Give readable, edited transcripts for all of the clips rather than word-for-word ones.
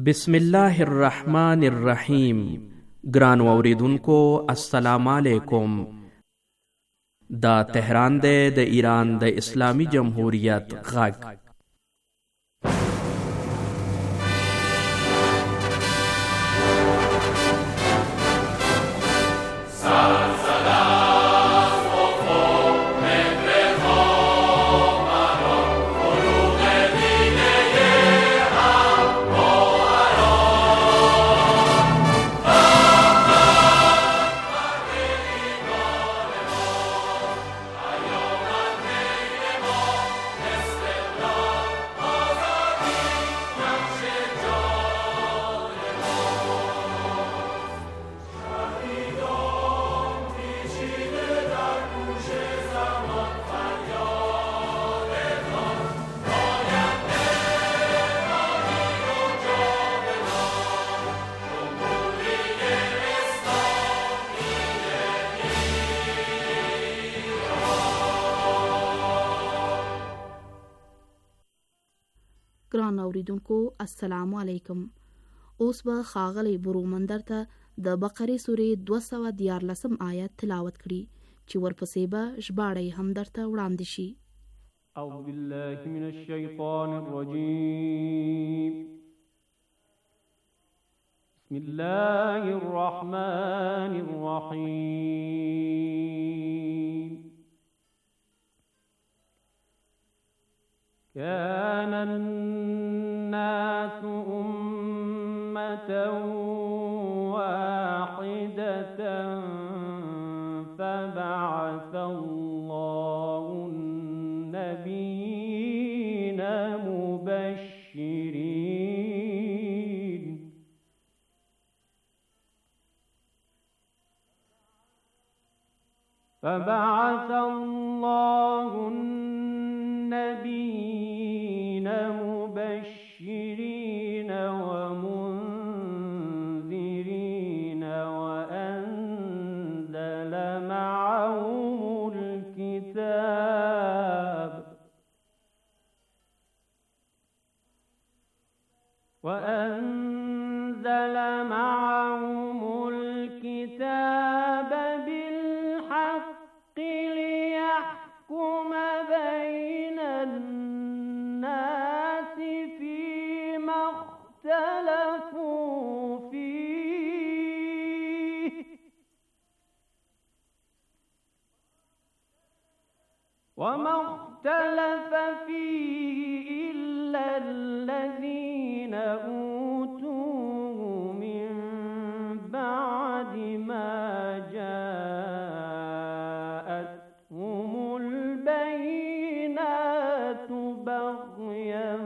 بسم الله الرحمن الرحیم. ګرانو اوریدونکو السلام علیکم. دا تهران دی د ایران د اسلامی جمهوریت غږ. ګران اوریدونکو السلام علیکم. اوس به ښاغلی برومندر ته د بقرې سورې 214 آیت تلاوت کړي چې ورپسې به ژباړه هم درته وړاندې شي. اعوذ بالله من الشیطان الرجیم. بسم الله الرحمن الرحیم. كان الناس أمة واحدة فبعث الله النبيين مبشرين ومنذرين وأنزل معهم الكتاب بالحق ليحكم بين الناس فيما اختلفوا فيه وما اختلف فيه إلا الذين أوتوه من بعد ما جاءتهم البينات بغيا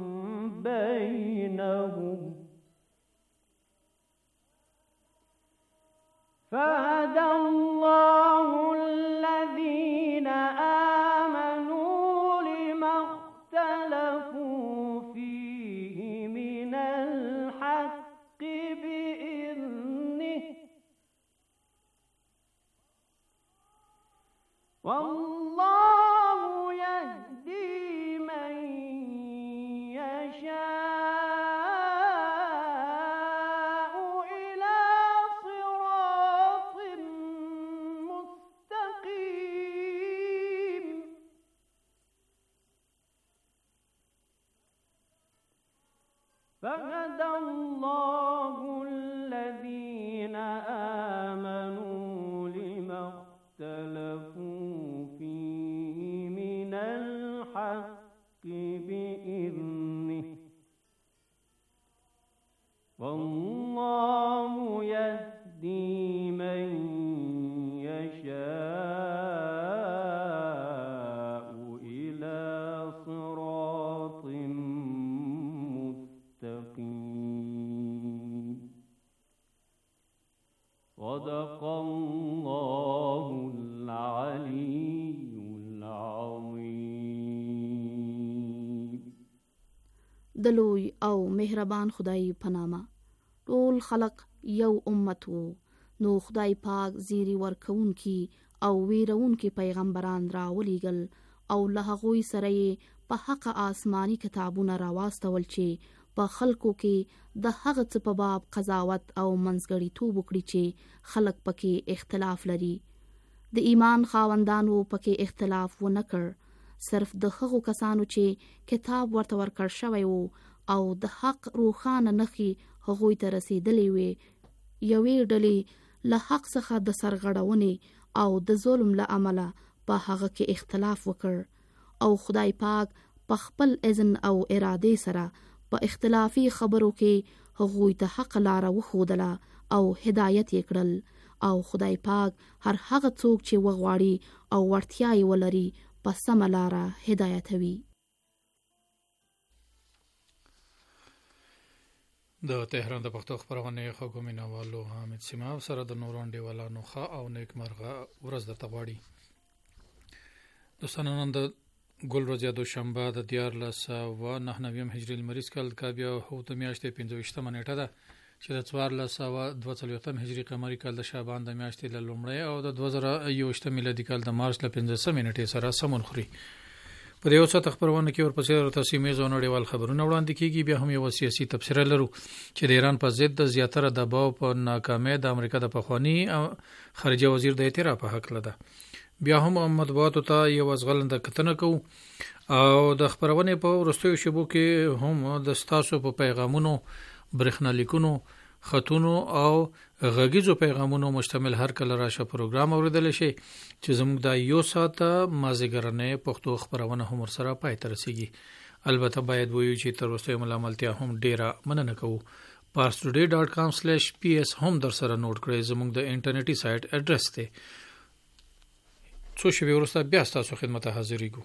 بينهم فهدى الله الذين آمنوا لما اختلفوا فيه من الحق بإذنه والله يهدي من يشاء إلى صراط مستقيم. فهدى الله الذين آمنوا لما اختلفوا فيه من الحق بإذنه والله يهدي من يشاء إلى صراط مستقيم. صدق الله العلي العظيم. د لوی او مهربان خدای په نامه. ټول خلق یو امت وو، نو خدای پاک زیری ورکونکي او ویرونکي پیغمبران راولېږل او له هغوی سره یې په حق آسماني کتابونه راواستول چې په خلکو کې د هغه څه په باب قضاوت او منځګړیتوب وکړي چې خلک پکې اختلاف لري. د ایمان خاوندانو پکې اختلاف ونه کړ، صرف د هغو کسانو چې کتاب ورته ورکړ شوی وو او د حق روښانه نښې هغوی ته رسیدلې وې، یوې ډلې له حق څخه د سرغړونې او د ظلم له امله په هغه کې اختلاف وکړ او خدای پاک په خپل اذن او ارادې سره په اختلافي خبرو کې هغوی ته حق لاره وښودله او هدایت یې کړل، او خدای پاک هر هغه څوک چې وغواړي او وړتیا یې ولري په سمه لاره هدایتوي. د تهران د پښتو خپرونې خوږو مینوالو حامد سیمه سره د نورو انډیوالانو ښه او نیکمرغه ورځ درته غواړي. دوستانو، نن د ګل ورځ دوشنبه د 1499 هجري لمریز کال د بیا هوته میاشتې 25 نیټه ده چې د 1442 هجري قمري کال د شعبان د میاشتې له لومړۍ او د 2021 میلادي کال د مارچ له 15 نیټې سره سمون خوري. په دې اوسه خبرونه کې ورپسې تاسیمې زونړیوال خبرونه وړاندې کیږي. بیا هم یو سیاسي تبصره لرو چې د ایران په ضد د زیاتره دباو په ناکامۍ د امریکا د پخوانی خارجه وزیر د اعتراف په حق لده. بیا هم مطبوعاتو ته یو ځغلنده کتنه کوو او د خبرونې په وروستیو شیبو کې هم د ستاسو په پیغامونو، برېښنالیکونو، خطونو او غږیزو پیغامونو مشتمل هر کله راشه پروګرام اوریدل شي چې زموږ د یو ساعته مازیګرنې پښتو خبرونه هم سره پای ته رسیږي. البته باید وایو چې تر اوسه ملامتیا هم ډیره مننه کوو. parstoday.com/ps هم در سره نوٹ کړئ. زموږ د انټرنیټي سایت اډرس دی. څو شپې وروسته بیا ستاسو خدمت ته حاضرېږو.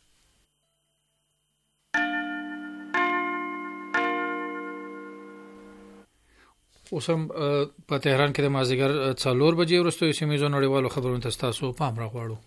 اوس هم په تهران کې د مازدیګر 4 بجې وروسته سیمې نړیوالو خبرونو ته ستاسو پام راغواړو.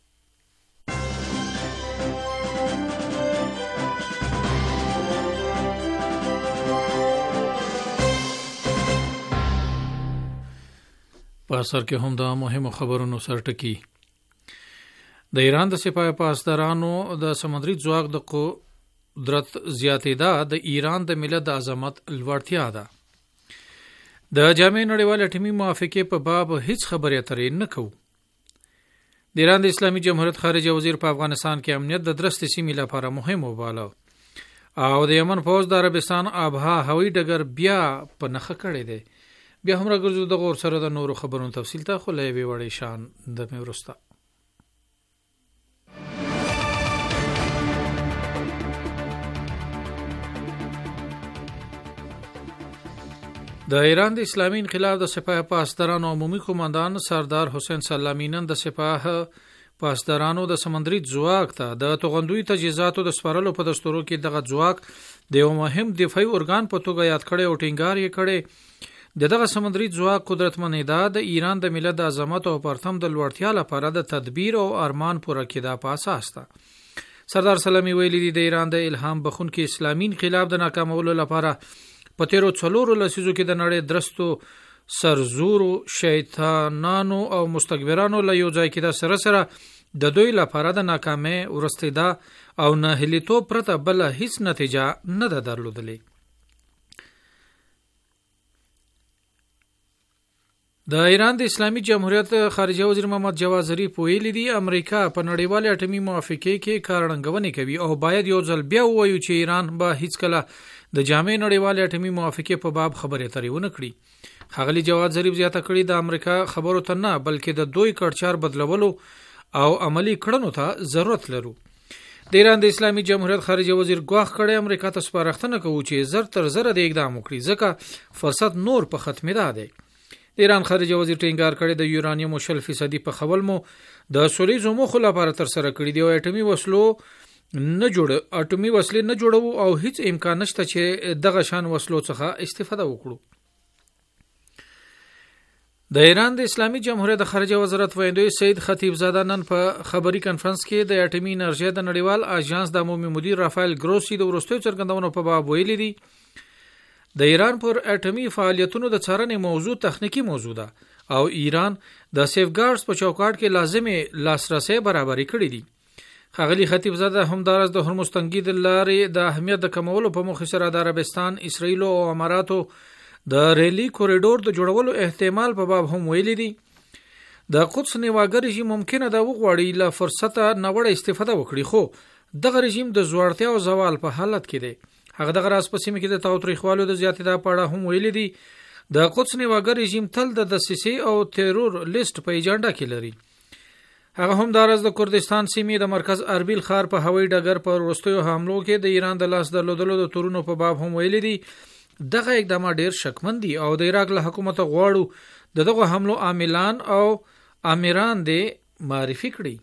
په اثر کې هم د مهمو خبرونو سرټکی. د ایران د سپاه پاسدارانو د سمندري ځواک د قدرت زیاتېدا د ایران د ملت د عظمت لوړتیا ده. د جامع نړیوال اټومي موافقې په باب هیڅ خبرې اترې نه کوو. د ایران د اسلامي جمهوریت خارجه وزیر په افغانستان کې امنیت د درست سیمې لپاره مهم وباله او د یمن فوج د عربستان آبها هوایي ډګر بیا په نخښه کړی دی. بیا هم راګرځو د غور سره د نورو خبرونو تفصیل ته، خو له یوې وړې شان د مې وروسته. د ایران د اسلامي انقلاب د سپاه پاسدارانو عمومي قوماندان سردار حسین سلامی نن د سپاه پاسدارانو د سمندري ځواک ته د توغندوی تجهیزاتو د سپارلو په دستورو کې دغه ځواک د یو مهم دفاعي ارګان په توګه یاد کړي او ټینګار یې کړي. دغه سمندري ځواک قدرتمنېدا د ایران د ملت د عظمت او پرتم د لوړتیا لپاره د تدبیر او ارمان پوره کېدا په اساس ده. سردار سلامی ویلي دی د ایران د الهام بخونکي اسلامي انقلاب د ناکامولو لپاره په تیرو 4 لسیزو کې د نړۍ درستو سرزورو شیطانانو او مستكبرانو له یو ځای کې د سره د دوی لپاره د ناکامۍ ورستېدا او نه هلیتوب پرته بل هیڅ نتیجه نه ده درلودلې. د ایران د اسلامي جمهوریت خارجه وزیر محمد جواد ظریف ویلي دی امریکا په نړیوال اټومي موافقې کې کارنګونې کوي او باید یو ځل بیا ووایو چې ایران به هیڅ کله د جامع نړیوال اټومي موافقې په باب خبرې اترې ونه کړي. ښاغلي جواد ظریف زیاته کړي د امریکا خبرو ته نه بلکې د دوی کړچار بدلولو او عملی کړنو ته ضرورت لرو. د ایران د اسلامي جمهوریت خارجه وزیر ګواښ کړی امریکا ته سپارښتنه کوي چې زر تر زره د اقدام وکړي ځکه فرصت نور په ختمېدا دی. د ایران خارجه وزیر ټینګار کړی د یورانیم 0% په خول مو د سولیزو موخو لپاره تر سره کړی دی او اټومي وسلې نه جوړو او هیڅ امکان نشته چې دغه شان وسلو څخه استفاده وکړو. د ایران د اسلامي جمهوریت د خارجه وزارت ویاندوی سید خطیب زاده نن په خبري کانفرنس کې د اټومي انرژي د نړیوال اژانس د عمومي مدیر رافایل ګروسی د وروستیو څرګندونو په باب ویلي دی د ایران پر اټومي فعالیتونو د څارنې موضوع تخنیکی موضوع ده او ایران د سیفګارډز په چوکاټ کې لازمي لاسرسي برابري کړې دي. ښاغلي خطیب زاده همدارس د هرمز تنګي د لارې د اهمیت د کمولو په موخه سره د عربستان، اسرائیل او اماراتو د ریلی کوریډور د جوړولو احتمال په باب هم ویلي دي. د قدس نیواګر رژیم ممکنه د وغوړی له فرصته نوړه استفاده وکړي، خو دغه رژیم د زوړتیا او زوال په حالت کې دی. هغه دغه راز په سیمه کې د تاوتریخوالو د زیاتېدا په اړه هم ویلي دي. د قدس نیواګر رژیم تل د دسیسې او تیرور لیست په ایجنډا کې لري. هغه هم دارز د کردستان سیمې د مرکز اربیل ښار په هوایي ډګر پر وروستیو حملو کې د ایران د لاس درلودلو د تورونو په باب هم ویلي دي. دغه اقدامات ډیر شکمن دي او د عراق له حکومت غواړو دغه حملو عاملان او امیران دې معرفي کړي.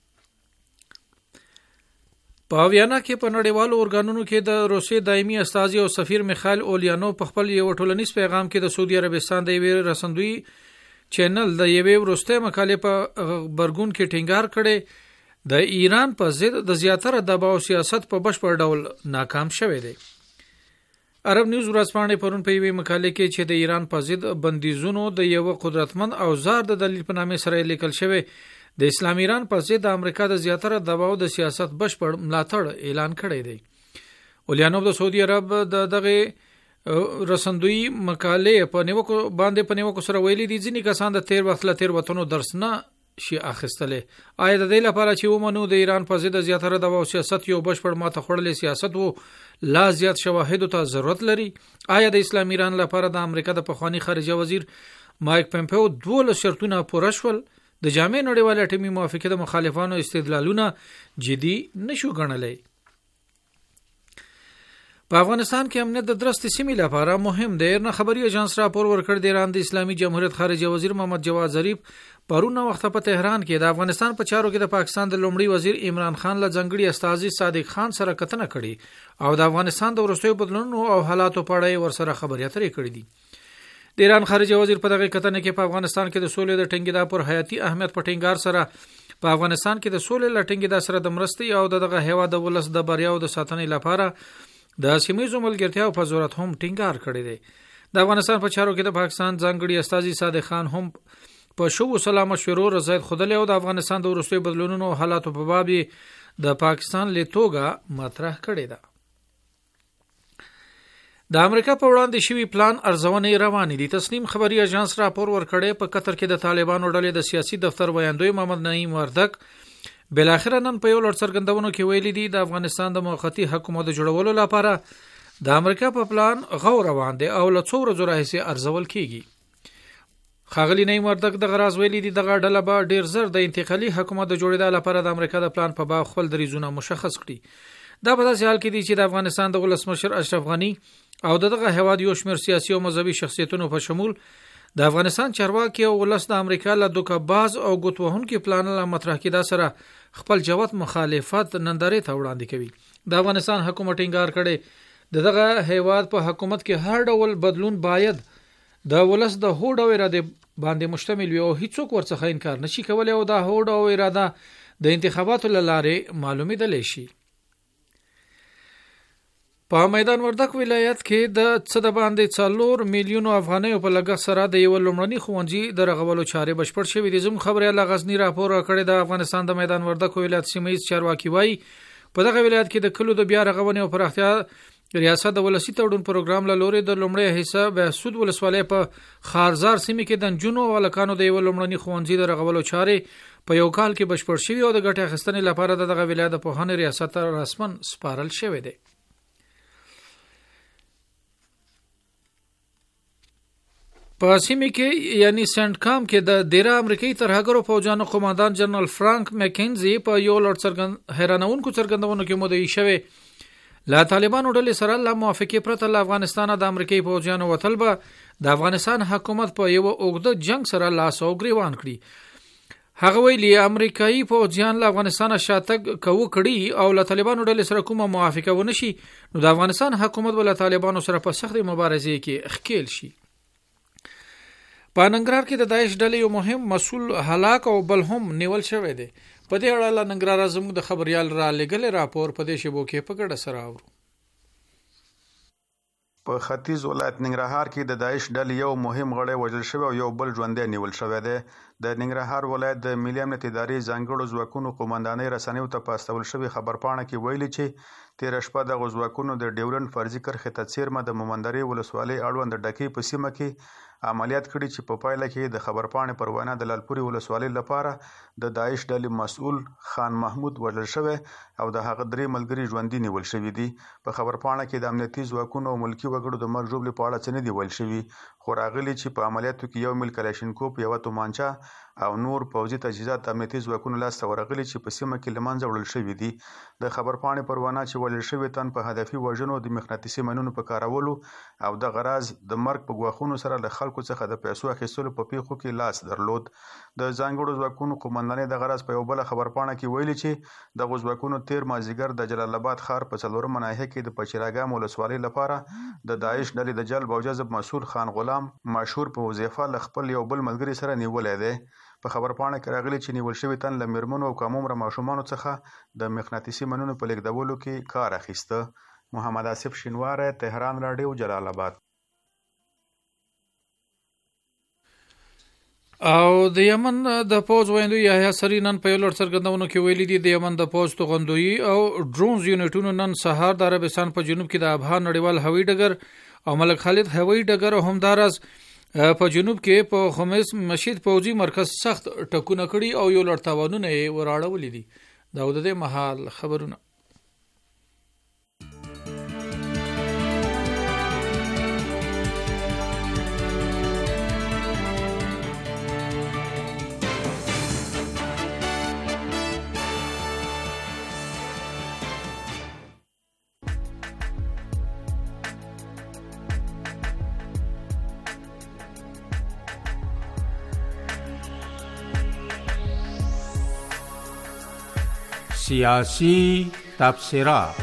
په ویانا کې په نړیوالو اورګانونو کې د روسیې دایمي استازي او سفیر میخائیل اولیانوف په خپل یو ټولنیز پیغام کې د سعودي عربستان د یوې رسندوی چینل د یوې وروسته مقالې په برګون کې ټینګار کړي د ایران په ضد د زیاتره دباو سیاست په بشپړ ډول ناکام شوی دی. عرب نیوز ورځپاڼې پرون په یوې مقالې کې چې د ایران په ضد بندیزونو د یو قدرتمند اوزار د دلیل په نامه سره لیکل شوی د اسلام ایران په ضد د امریکا د زیاتره دباو د سیاست بشپړ ملاتړ اعلان کړی دی. اولیانوف د سعودي عرب دغه رسندوی مقالې په نیوکو سره ویلي دي ځینې کسان د تیر وخت له تیر وطنو درس نه شي اخیستلې. آیا د دې لپاره چې ومنو د ایران په ضد زیاتره دباو سیاست یو بشپړ ماته خوړلې سیاست وو لا زیات شواهد ته ضرورت لري؟ آیا د اسلام ایران لپاره د امریکا د پخوانی خارجه وزیر مایک پمپیو 12 شرطونه پوره شول؟ د جامع نړیوال اټومي موافقه د مخالفانو استدلالونه جدي نشو ګڼلای. په افغانستان کې امنیت د درست سیمې لپاره مهم دی. نه خبري اژانس راپور ورکړ د ایران د اسلامي جمهوریت خارجه وزیر محمد جواد ظریف پرون وخت په تهران کې د افغانستان په چارو کې د پاکستان د لومړي وزیر عمران خان له ځنګړي استازي صادق خان سره کتنه کړې او د افغانستان د وروستیو بدلونونو او حالاتو په اړه ورسره خبرې اترې کړې دي. د ایران خارجه وزیر په دغه کتنه کې په افغانستان کې د سولې د ټینګېدا پر حیاتي اهمیت په ټینګار سره په افغانستان کې د سولې ل ټینګېدا سره د مرستې او دغه هوا د ولس د بریاو د ساتنې لپاره د سیمه‌ییزو ملګرتیا په ضرورت هم ټینګار کړی دی. د افغانستان په چارو کې د پاکستان ځانګړي استازي صادق خان هم په شوبو سلام مشورو رضایت خودلې او د افغانستان د وروستیو بدلونونو او حالاتو په باب د پاکستان لیتوګه مطرح کړی ده. د امریکا په وړاندې شوی پلان ارزونې روانې دي. تسنیم خبري اژانس راپور ورکړی په قطر کې د طالبانو ډلې د سیاسي دفتر ویاندوی محمد نعیم وردک بلاخره نن په یو لړ څرګندونو کې ویلي دي د افغانستان د موقتی حکومت جوړولو لپاره د امریکا په پلان غور روان دي او له څو ورځې راهیسې ارزول کیږي. ښاغلي نعیم وردک د غراز ویلي دي دغه ډله به ډیر زر د انتقالي حکومت د جوړېدا لپاره د امریکا د پلان په باب خپل دریځونه مشخص کړي. دا په داسې حال کې دي چې د افغانستان د ولسمشر اشرف غنی او دغه هواد یو شمېر سیاسي او مذهبي شخصیتونو په شمول د افغانستان چارواکي او ولس د امریکا له دوکه‌باز او ګوتوهونکو پلان له مطرح کېدا سره خپل جوت مخالفت نندارې ته وړاندې کوي. د افغانستان حکومت ټینګار کړي دغه هیواد په حکومت کې هر ډول بدلون باید د ولس د هوډ او اراده باندې مشتمل وي او هیڅوک ورڅخه انکار نشي کولای او د هوډ او اراده د انتخاباتو لاره معلومیدل شي. په میدان وردک ولایت کې د څه د باندې 4 میلیونو افغانۍ په لګښت سره د یو لومړني ښوونځي د رغولو چارې بشپړ شوې دي. زموږ خبريال غزنی راپور کړی د افغانستان د میدان وردک ولایت سیمه‌ییز چارواکي وایي په دغه ولایت کې د کلو د بیا رغونې او پراختیا ریاست د ولسی تړون پروګرام له لوري د لومړی حصہ به سود ولسوالۍ په خارزار سیمه کې د جنونو او لکانو د یو لومړني ښوونځي د رغولو چارې په یو کال کې بشپړ شوې او د ګټې اخیستنې لپاره دغه ولایت په هنر ریاست رسمن سپارل شوې ده. په سیمه کې یعنی سنت کام کې د ډیره امریکایي ترهګرو فوجانو قوماندان جنرال فرانک مکینزي په یو لړ حیرانونکو څرګندونو کې مدعي شوی لا طالبانو ډلې سره له موافقې پرته له افغانستان د امریکایي فوجانو وتل به د افغانستان حکومت په یو اوږده جنگ سره لاس او ګریوان کړي. هغه ویلي امریکایي فوجان له افغانستان شاتګ کوو کړي او له طالبانو ډلې سره کومه موافقه ونشي نو د افغانستان حکومت ول طالبانو سره په سخت مبارزې کې ښکیل شي. په ننګرهار کې د داعش ډلې یو مهم مسؤل هلاک او بل هم نیول شوی دی. په دې اړه له ننګرهار زموږ د خبريال را لګل راپور په دې شبو کې په ګډه سره اورو. په ختیځ ولایت ننګرهار کې د داعش ډلې یو مهم غړی وژل شوی او یو بل ژوندی نیول شوی دی. د ننګرهار ولایت د ملي امنیت ادارې ځانګړو ځواکونو قومندانۍ رسنیو ته په استول شوې خبرپاڼه کې ویلي چې تېره شپه دغو ځواکونو د ډیورنډ فرضي کرښې ته څیرمه د مومندرې ولسوالۍ اړوند د ډکۍ په سیمه کې عملیات کړي چې په پایله کې د خبرپاڼې پر وینا د لالپورې ولسوالۍ لپاره د داعش ډلې مسؤل خان محمود وژل شوی او د هغه 3 ملګري ژوندي نیول شوي دي. په خبرپاڼه کې د امنیتي ځواکونو او ملکي وګړو د مرګ ژوبلې په اړه څه نه دي ویل شوي، خو راغلي چې په عملیاتو کې 1 میل کلاشینکوف، 1 تومانچه او نور پوځي تجهیزات امنیتي ځواکونو لاسته ورغلي چې په سیمه کې له منځه وړل شوي دي. د خبرپاڼې پر وینا چې وژل شوي تن په هدفي وژنو، د مقناطیسي ماینونو په کارولو او دغه راز د مرګ په ګواښونو سره له خلکو څخه د پیسو اخیستلو په پیښو کې لاس درلود. د ځانګړو ځواکونو قومندانۍ دغه راز په یو بله خبرپاڼه کې ویلي چې دغو ځواکونو تېر مازدیګر د جلال آباد ښار په 4مه ناحیه کې د پچیراګام ولسوالۍ لپاره د داعش ډلې د جلب او جذب مسؤل خان غلام مشهور په وظیفه له خپل یو بل ملګري سره نیولی دی. په خبرپاڼه کې راغلي چې نیول شوي تن له میرمنو او کم عمره ماشومانو څخه د مقناطیسي ماینونو په لیږدولو کې کار اخیسته. محمد آصف شینواری، تهران راډیو، جلال آباد. او د یمن د پوز ویندو یحیی سری نن په لړ څرګندونو کې ویلي دي د یمن د پوز توغندوی او ډرونز یونټونو نن سهار د عربستان په جنوب کې د ابها نړیوال هوایي ډګر او ملک خالد هوایي ډګر او همدارس په جنوب کې په خمیس مشید پوځي مرکز سخت ټکونه کړي او یو لړ تاوانونه یې وراړولي دي. دا د دې مهال خبرونه. سیاسی تبصره.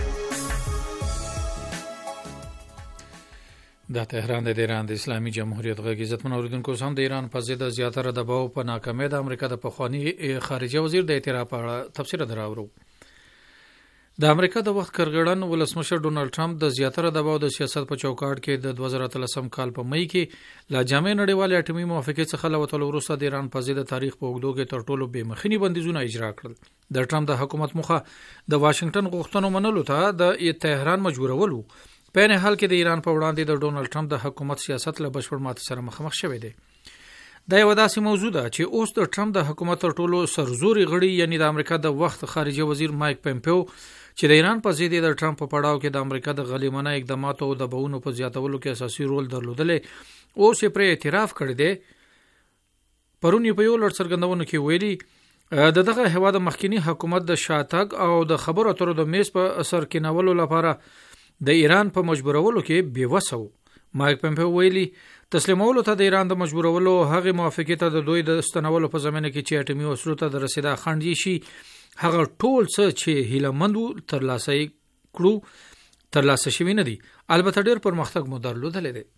د تهران د ایران د اسلامي جمهوریت غږ عزتمن اوریدونکو سم د ایران په ضد زیاتره دباو په ناکامۍ د امریکا د پخوانی خارجه وزیر د اعتراف په اړه تبصره دراوړو. د امریکا د وخت کارګړن ولسمشر ډونالد ټرمپ د زیاتره دباو د سیاست په چوکاټ کې د 2013 کال په مئی کې لا جامع نړیوال اټومي موافقې څخه لوتل وروسته د ایران په ضد تاریخ په اوږدو کې تر ټولو بې مخینی بندیزونه اجرا کړل. د ټرمپ د حکومت موخه د واشنگټن غوښتنو منلو ته د تهران مجبورولو، په نه حال کې د ایران په وړاندې د ډونالد ټرمپ د حکومت سیاست له بشپړ ماتې سره مخامخ شوی دی. دا یو داسې موضوع ده چې اوس د ټرمپ د حکومت تر ټولو سرزوري غړي یعنی د امریکا د وخت خارجه وزیر مایک پمپیو چې د ایران په ضد د ټرمپ په پړاو کې د امریکا د غلیمانه اقداماتو او د بهونو په زیاتولو کې اساسي رول درلودلی، اوس یې پر اعتراف کړی دی. پرون په یو لړ څرګندونو کې ویلي دغه هیواد مخکینی حکومت د شاتګ او د خبرو اترو د میز په اثر کې نولو لپاره د ایران په مجبورولو کې بیوسو. مایک پمپیو ویلي تسلیمولو ته د ایران د مجبورولو هغه موافقه ته د دوی د استنولو په زمینه کې چې اټومي وسلو ته د رسیدا خنډ شي هغه ټول څه چې هیلمندو ترلاسه شوی نه دي، البته ډېر پرمختګ مو درلودلی دی.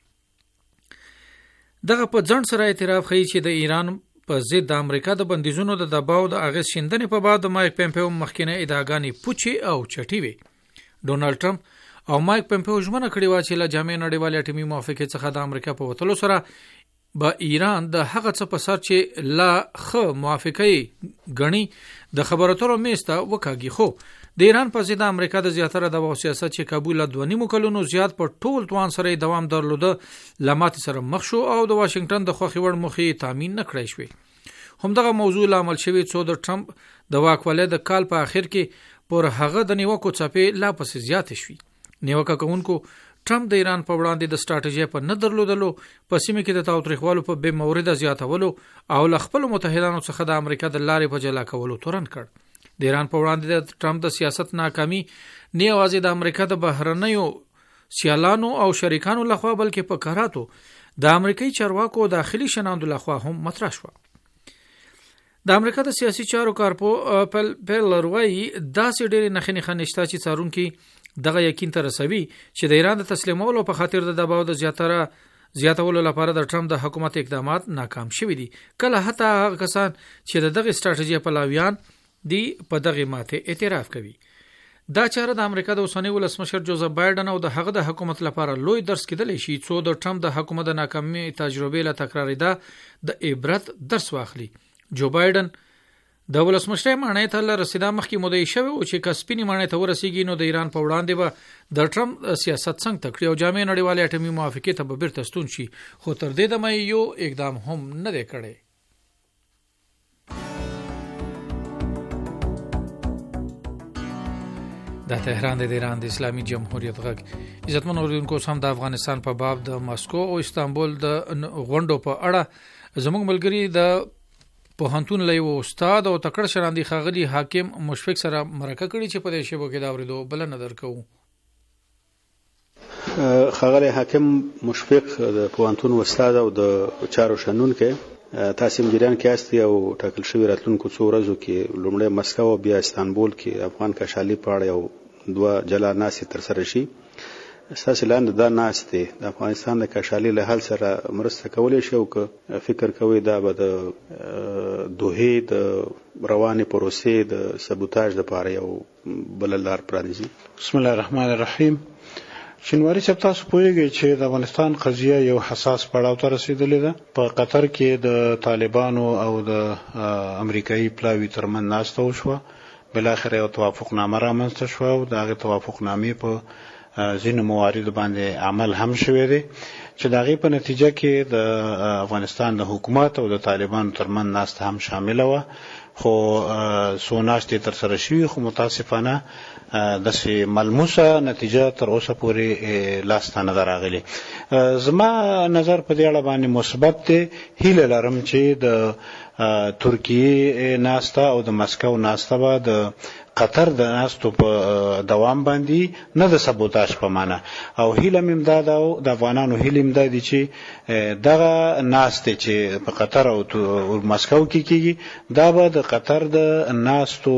دغه په ځان سره اعتراف کوي چې د ایران په ضد د امریکا د بندیزونو د دباو د اغیز شیندنې په بعد د مایک پمپیو مخکینه ادعاګانې پوچې او چټي وي. ډونالد ټرمپ او مایک پمپیو ژمنه کړې وه چې له جامع نړیوالې اټومي موافقې څخه د امریکا په وتلو سره به ایران د هغه څه په سر چې لا ښه موافقې ګڼي د خبرو اترو میز ته وکاږي. خو د ایران په ضد امریکا د زیاتره دباو سیاست چې کابل له 2.5 کلونو زیات په ټول توان سره دوام درلوده له ماتې سره مخ شو او د واشنگټن د خوښې وړ موخې تامین نه کړی شوې. همدغه موضوع لامل شوی څو د ټرمپ د واک ولې د کال په آخر کې پر هغه د نیوکو څپې لا پسې زیاتې شوې. نیوکه کوونکو ټرمپ د ایران په وړاندې د سټراټیژي په نه درلودلو، په سیمه کې د تاوتریخوالو په بې مورده زیاتولو او له خپل متحدانو څخه د امریکا د لارې په جلا کولو تورن کړ. د ایران په وړاندې د ټرمپ د سیاست ناکامي نه یوازې د امریکا د بهرنیو سیالانو او شریکانو لخوا بلکې په کاراتو د امریکایي چارواکو داخلي شناندو لخوا هم مطرح شوه. د امریکا د سیاسي چارو کارپو پیلروي داسې ډېرې نښې نښانې چې څارونکي دغه یقین ته رسوي چې د ایران د تسلیمولو په خاطر د دباو د زیاتولو لپاره د ټرمپ د حکومت اقدامات ناکام شوي دي. کله حتی هغه کسان چې د دغه سټراټیژي پلویان دي په دغه ماته اعتراف کوي. دا چاره د امریکا د اوسنی ولسمشر جوزف بایدن او د هغه د حکومت لپاره لوی درس کېدلی شي څو د ټرمپ د حکومت د ناکامۍ تجربې له تکرارېدا د عبرت درس واخلي. جو بایدن د ولسمشر مانای ته له رسیدا مخکې مودې شوی او چې کسپینی مانای ته ورسیږي نو د ایران په وړاندې به د ټرمپ سیاست څنګه تکړی او جامع نړیوالې اټومي موافقې ته به بیرته ستون شي، خو تر دې دمه یو اقدام هم نه دی کړی. د تهران د ایران د اسلامي جمهوریت غږ عزتمن اوریدونکو سم د افغانستان په باب د ماسکو او استانبول د غونډو په اړه زموږ ملګری د پوهنتون له استاد او تکړه شراندي خاغلی حاکم مشفق سره مرکه کړي چې په دې شیبو کې دا اوریدو بل نه درکو. خاغلی حاکم مشفق د پوهنتون استاد او د چارو شنون کې تاسو مجریان کې استي او ټاکل شوی راتلونکو څو ورځو کې لومړی مسکو او بیا استانبول کې افغان کشالي پاړ یو دوه جلا ناسې تر سره شي. اساس لاندې دا ناسې د افغانستان د کشالي له حل سره مرسته کولای شي او که فکر کوي دا به د دوهې د رواني پروسې د سبوتاژ لپاره یو بل لار پرانیزي. بسم الله الرحمن الرحیم. شینواری صاحب تاسو پوهیږئ چې د افغانستان قضیه یو حساس پړاو ته رسیدلې ده. په قطر کې د طالبانو او د امریکایي پلاوي ترمنځ ناسته وشوه، بلاخره یو توافقنامه رامنځته شوه او د هغې توافقنامې په ځینو مواردو باندې عمل هم شوی دی چې د هغې په نتیجه کې د افغانستان د حکومت او د طالبانو ترمنځ ناسته هم شامله وه، خو څو ناستې تر سره شوي خو متاسفانه داسې ملموسه نتیجه تر اوسه پورې لاسته نه ده راغلې. زما نظر په دې اړه باندې مثبت دی. هیله لرم چې د ترکیې ناسته او د مسکو ناسته به د قطر د ناستو په دوام باندې نه د سبوتاژ په معنا او هیله مې دا ده د افغانانو هیله مې دا دي چې دغه ناستې چې په قطر او مسکو کې کېږي دا به د قطر د ناستو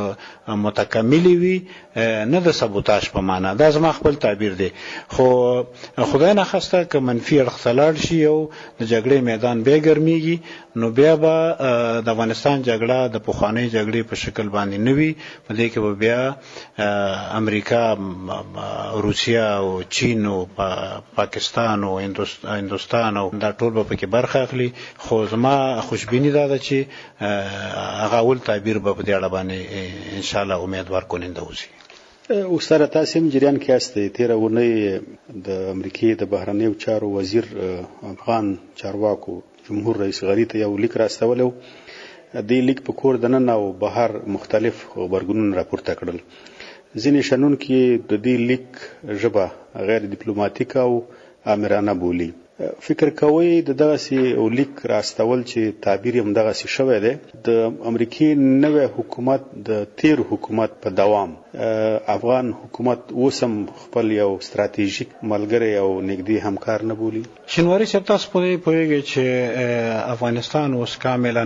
متکملې وي نه د سبوتاژ په معنا. دا زما خپل تعبیر دی، خو خدای نخواسته که منفي اړخ ته لاړ شي او د جګړې میدان بیا ګرمیږي نو بیا به د افغانستان جګړه د پخوانۍ جګړې په شکل باندې نه وي. په دې کې به بیا امریکا، روسیه او چین او پاکستان او هندوستان او دا ټول به پکې برخه اخلي. خو زما خوشبیني دا ده چې هغه اول تعبیر به په دې اړه باندې انشاءالله امیدوار کننده اوسي. استاد تاسو هم جریان کې استئ. تیر اونۍ د امریکای د بهرنیو چارو وزیر افغان چارواکو جمهور رئیس غنی ته یو لیک راستولو. دې لیک په کور دننه او بهر مختلف خبرګونونه راپورته کړل. ځینې شنون کې د دې لیک ژبه غیر ډیپلوماټیک او آمرانه بولی. فکر کوي د دغه لیک راستول چې تعبیر هم دغه شوی دی د امریکای نوې حکومت د تیر حکومت په دوام افغان حکومت اوسم خپل یو ستراتیژیک ملګری او نږدې همکار نه بولی. شینواری صاحب تاسو پوهیږئ چې افغانستان اوس کاملا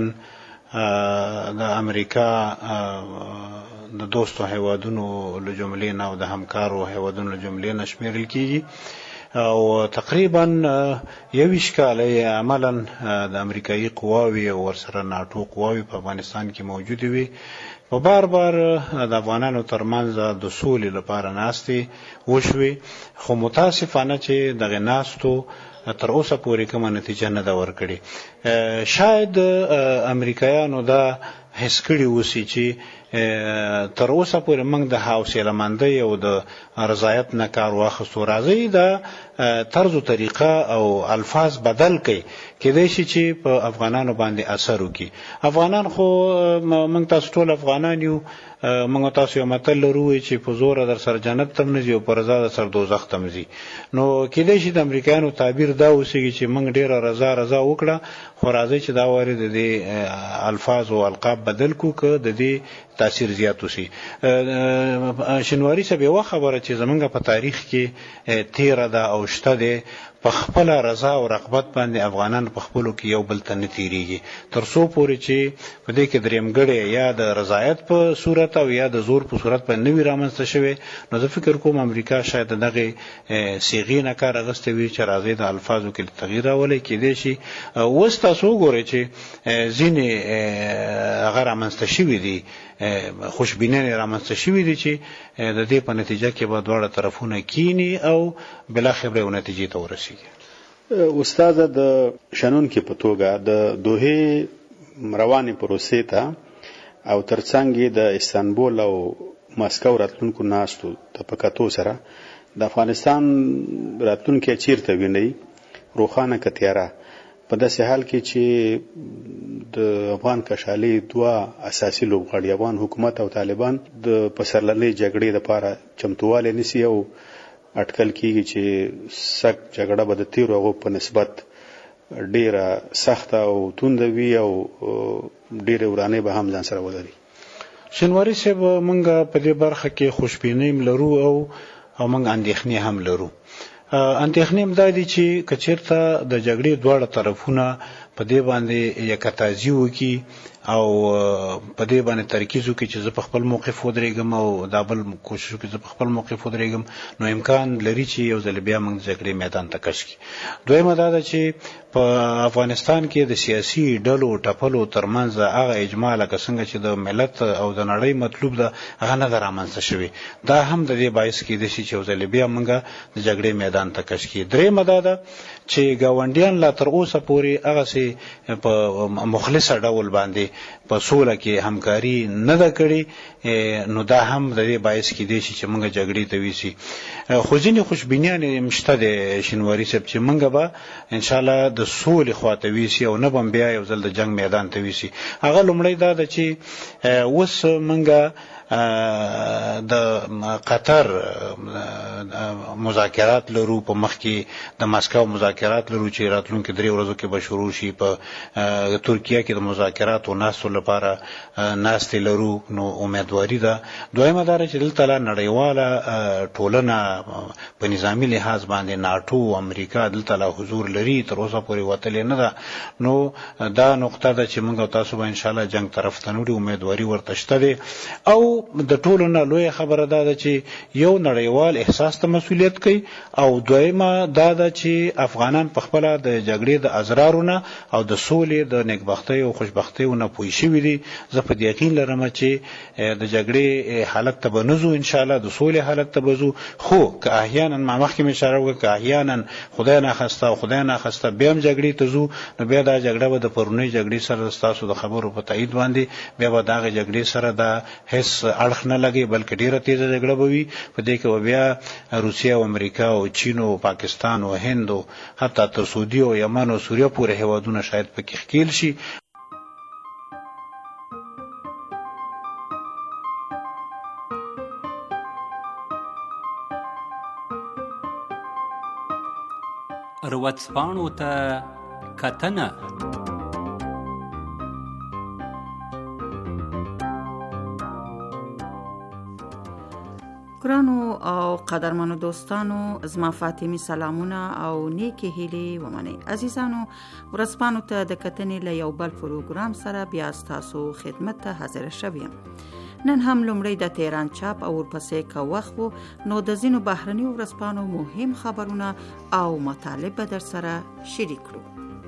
د امریکا د دوستو هیوادونو له جملې نه او د همکارو هیوادونو له جملې نه شمیرل کیږي او تقریبا 20 کاله عملا د امریکایي قواوی او ورسره ناتو قواوی په افغانستان کې موجود وي. په بار د افغانانو ترمنځ د سولې لپاره ناستې وشوي، خو متاسفانه چې دغه ناستو تر اوسه پورې کومه نتیجه نه ده ورکړې. شاید امریکایانو دا حس کړي اوسي چې تر اوسه پورې موږ د حوصله مندۍ او د رضایت نه کار واخیستو. راځي د طرز او طریقه او الفاظ بدل کړي کېدای شي چې په افغانانو باندې اثر وکړي. افغانان خو موږ تاسو ټول افغانان یو، موږ تاسو یو متل لرو چې په زور در سره جنت ته ځي او په رضا در سره دوزخ ته ځي. نو کېدای شي د امریکایانو تعبیر دا اوسېږي چې موږ ډیره رضا وکړه، خو راځي چې دا واري د دې الفاظ او القاب بدل کو که د دې تاثیر زیات وشي. شینواری صاحب یو خبره چې زمونږ په تاریخ کې تیره ده او شته ده، په خپل رضا او رغبت باندې افغانان په خپلو کې یو بل ته نه تیریږي تر څو پورې چې په دې کې درېمګړی یا د رضایت په صورت او یا د زور په صورت باندې نوی رامنځته شوی. نو زه فکر کوم امریکا شاید دغه صيغې نه کار اخیستی وي چې راځي د الفاظو کې تغییر راولي. کېدای شي اوس تاسو وګورئ چې ځینې هغه رامنځته شوي دي خوشبینۍ رامنځته شوې دي چې د دې په نتیجه کې به دواړه طرفونه کینی او بلاخره یو نتیجې ته ورسیږي. استاد د شنن کې په توګه د دوه رواني پروسې ته او ترڅنګ د استانبول او ماسکو راتلونکو ناستو د پکاتو سره د افغانستان راتلونکو چیرته ویني روخانه کتیاره په داسې حال کې چې د افغان کشالي دوه اساسي لوبغاړي افغان حکومت او طالبان د پسرلنۍ جګړې لپاره چمتواله نسی او اټکل کیږي چې سخت جګړه به د تیرو هغو په نسبت ډیره سخته او توند وي او ډیره ورانه به هم ځان سره ولري. شنواری صاحب مونږه په دې برخه کې خوشبینۍ لرو او مونږ اندېښنې هم لرو. اندېښنې هم دا دي چې کچیرته د جګړې دواړه طرفونه په دې باندې یکتازي وکړي او په دې باندې ترکیز وکړي چې زه په خپل موقف ودرېږم او دا بل کوشش وکړي چې زه په خپل موقف ودرېږم، نو امکان لري چې یو ځل بیا موږ جګړې میدان ته کش کړي. دویمه دا ده چې په افغانستان کې د سیاسي ډلو ټپلو ترمنځ هغه اجماع لکه څنګه چې د ملت او د نړۍ مطلوب ده هغه نه رامنځته شوی. دا هم د دې باعث کېدای شي چې یو ځل بیا موږ د جګړې میدان ته کش کړي. دریمه دا ده چې ګاونډیان لا تر اوسه پورې هغه سي په مخلصه ډول باندې په سوله کې همکاري نه ده کړې، نو دا هم د دې باعث کېدای شي چې موږ جګړې ته ویسي. خو ځینې خوشبینیانې مشته د شینواري صاحب چې موږ به ان شاء الله د سولې خواته ویسي او نه به بیا یو ځل د جنگ میدان ته ویسي. هغه لومړی دا ده چې اوس موږ د قطر مذاکرات لرو، په مخ کې د ماسکو مذاکرات لرو چې راتلونکي 3 ورځو کې به شروع شي. په ترکیه کې د مذاکرات او ناستو لپاره ناستې لرو، نو امیدواري ده. دویمه دا چې دلته نړیواله ټولنه په نظامی لحاظ باندې ناتو او امریکا دلته له حضور لري، تر اوسه پورې وتلې نه ده. نو دا نقطه ده چې موږ تاسو به ان شاء الله جنگ طرف ته نوړو، امیدواري ورته شته ده. او د ټولو نه لوی خبره ده چې یو نړیوال احساس ته مسؤلیت کوي، او دویمه دا ده چې افغانان په خپل د جګړې د ازرارونه او د سولې د نیکبختۍ او خوشبختۍ نه پوي شوي دي. زه په یقین لرم چې د جګړې حالت ته بنزو ان شاء الله د سولې حالت ته بزو. خو که احیانا ما مخکې اشاره وکړه که احیانا خدای نه خسته بیا هم جګړې ته زو، نو بیا دا جګړه به د پرونی جګړې سره تاسو د خبرو په تایید باندې بیا به دا جګړې سره د هیڅ اړخ نه لګي، بلکې ډیره تیزه جګړه به وي. په دې کې بیا روسیه او امریکا او چین او پاکستان او هند او حتی تر سعودي او یمن او سوریه پورې هیوادونه شاید پکې ښکیل شي. ورځپاڼو ته کتنه ګرانو او قدرمنو دوستانو، زما فاطمی سلامونه او نیکی هیلې ومنئ. عزیزانو، ورځپاڼو ته د کتنې له یو بل پروګرام سره بیا ستاسو خدمت ته حاضر شوم. نن هم لومړی د تهران چاپ او ورپسې که وخت وو، نو د ځینو بهرنیو ورځپاڼو مهم خبرونه او مطالب به در سره شریک کړو.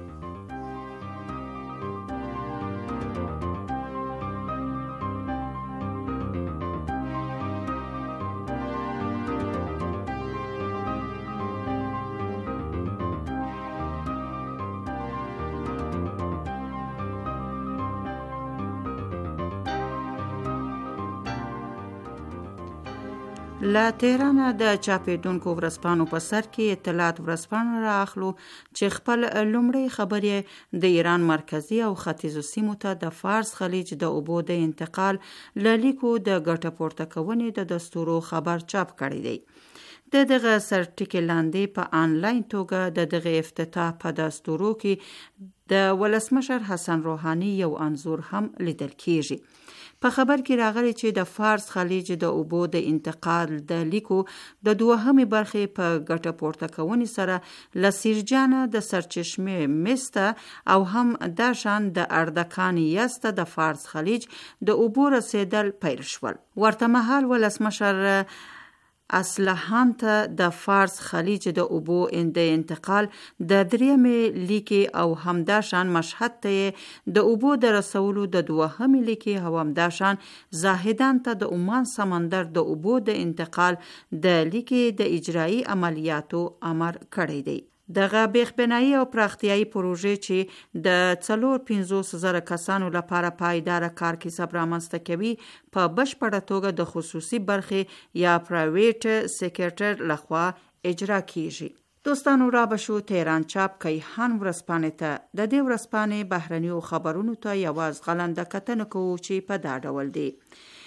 له تهرانه د چاپېدونکو ورځپاڼو په سر کې اطلاعات ورځپاڼه رااخلو چې خپل لومړی خبرې د ایران مرکزی او ختیځو سیمو ته د فارس خلیج د اوبو د انتقال له لیکو د ګټه پورته کونې د دستورو خبر چاپ کړی دی. د دغه سرټیکې لاندې په آنلاین توګه د دغه افتتاح په دستورو کې د ولسمشر حسن روحانی یو انځور هم لیدل کیږي. په خبر کې راغلی چې د فارس خلیج د اوبو د انتقال د لیکو د دوهمې برخې په ګټه پورته کونې سره له سیرجانه د سرچشمې مسته او هم دا شان د اردکان یسته د فارس خلیج د اوبو رسیدل پیل شول. ورته مهال ولسمشر اصلحان ته د فارس خلیج د اوبو د انتقال د درېمې لیکې او همداشان مشهد ته د اوبو د رسولو د دوهمې لیکې او همداشان زاهدان ته د عمان سمندر د اوبو د انتقال د لیکې د اجرایی عملیاتو امر کړی دی. دغه بیخبنایی او پراختیایی پروژې چې د 450,000 کسانو لپاره پایدار کار کسب رامنځته کوي په بشپړه توګه د خصوصي برخې یا پرایویټ سیکټر لخوا اجرا کیږي. دوستانو، را بشو تهران چاپ کیهان ورځپاڼې ته د دې ورځپاڼې بهرنیو خبرونو ته یواز غلنده کتنه کوو چې په دا ډول دی.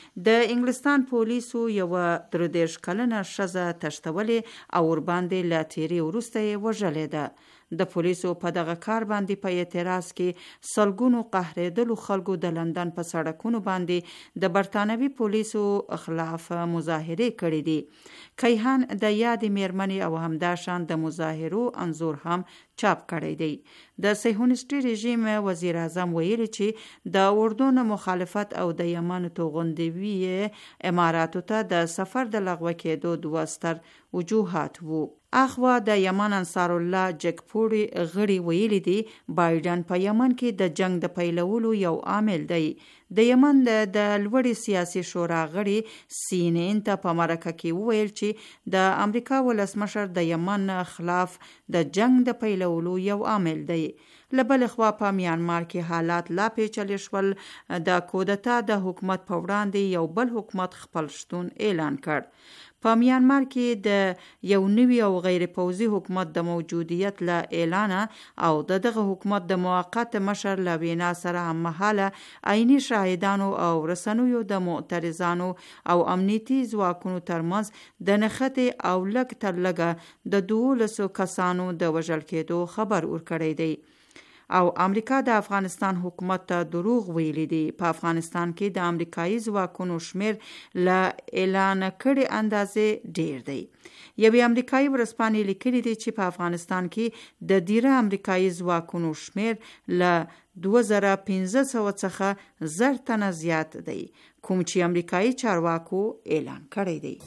د انګلستان پولیسو یو 33 کلنه ښځه تښتولې او ورباندې له تیرې وروسته یې وژلې ده. د پولیسو په دغه کار باندې په اعتراض کې سلګونو قهرېدلو خلکو د لندن په سړکونو باندې د برتانوي پولیسو خلاف مظاهرې کړې دي. کیهان د یادې میرمنې او همداشان د مظاهرو انځور هم چاپ کړی دی. د صهیونیستي رژیم وزیر اعظم ویلي چې د اردن مخالفت او د یمن توغندوی اماراتو ته د سفر د لغوه کېدو دوه ستر وجوهات وو. اخوا د یمن انصار الله جګپوړي غړي ویلي دي بایدن په یمن کې د جنگ د پیلولو یو عامل دی. د یمن د لوړې سیاسي شورا غړي CNN ته په مرکه کې وویل چې د امریکا ولسمشر د یمن خلاف د جنگ د پیلولو یو عامل دی. لبل خوا په میانمار کې حالات لا پیچلې شول. د کودتا د حکومت په وړاندې یو بل حکومت خپل شتون اعلان کړ. په میانمار کې د یو نوي او غیر پوځي حکومت د موجودیت له اعلان او دغه حکومت د موقت مشر له وینا سره هممهاله عیني شاهدانو او رسنیو د معترضانو او امنیتي ځواکونو ترمنځ د نښتې او لږ تر لږه د 12 کسانو د وژل کېدو خبر ورکړی دی. او امریکا د افغانستان حکومت ته دروغ ویلي دي. په افغانستان کې د امریکایي ځواکونو شمیر له اعلان کړي اندازې ډیر دی. یوې امریکایي ورځپاڼې لیکلي دي چې په افغانستان کې د ډیره امریکایي ځواکونو شمیر له 2500 څخه 1000 تنه زیات دی، کوم چې امریکایي چارواکو اعلان کړی دی.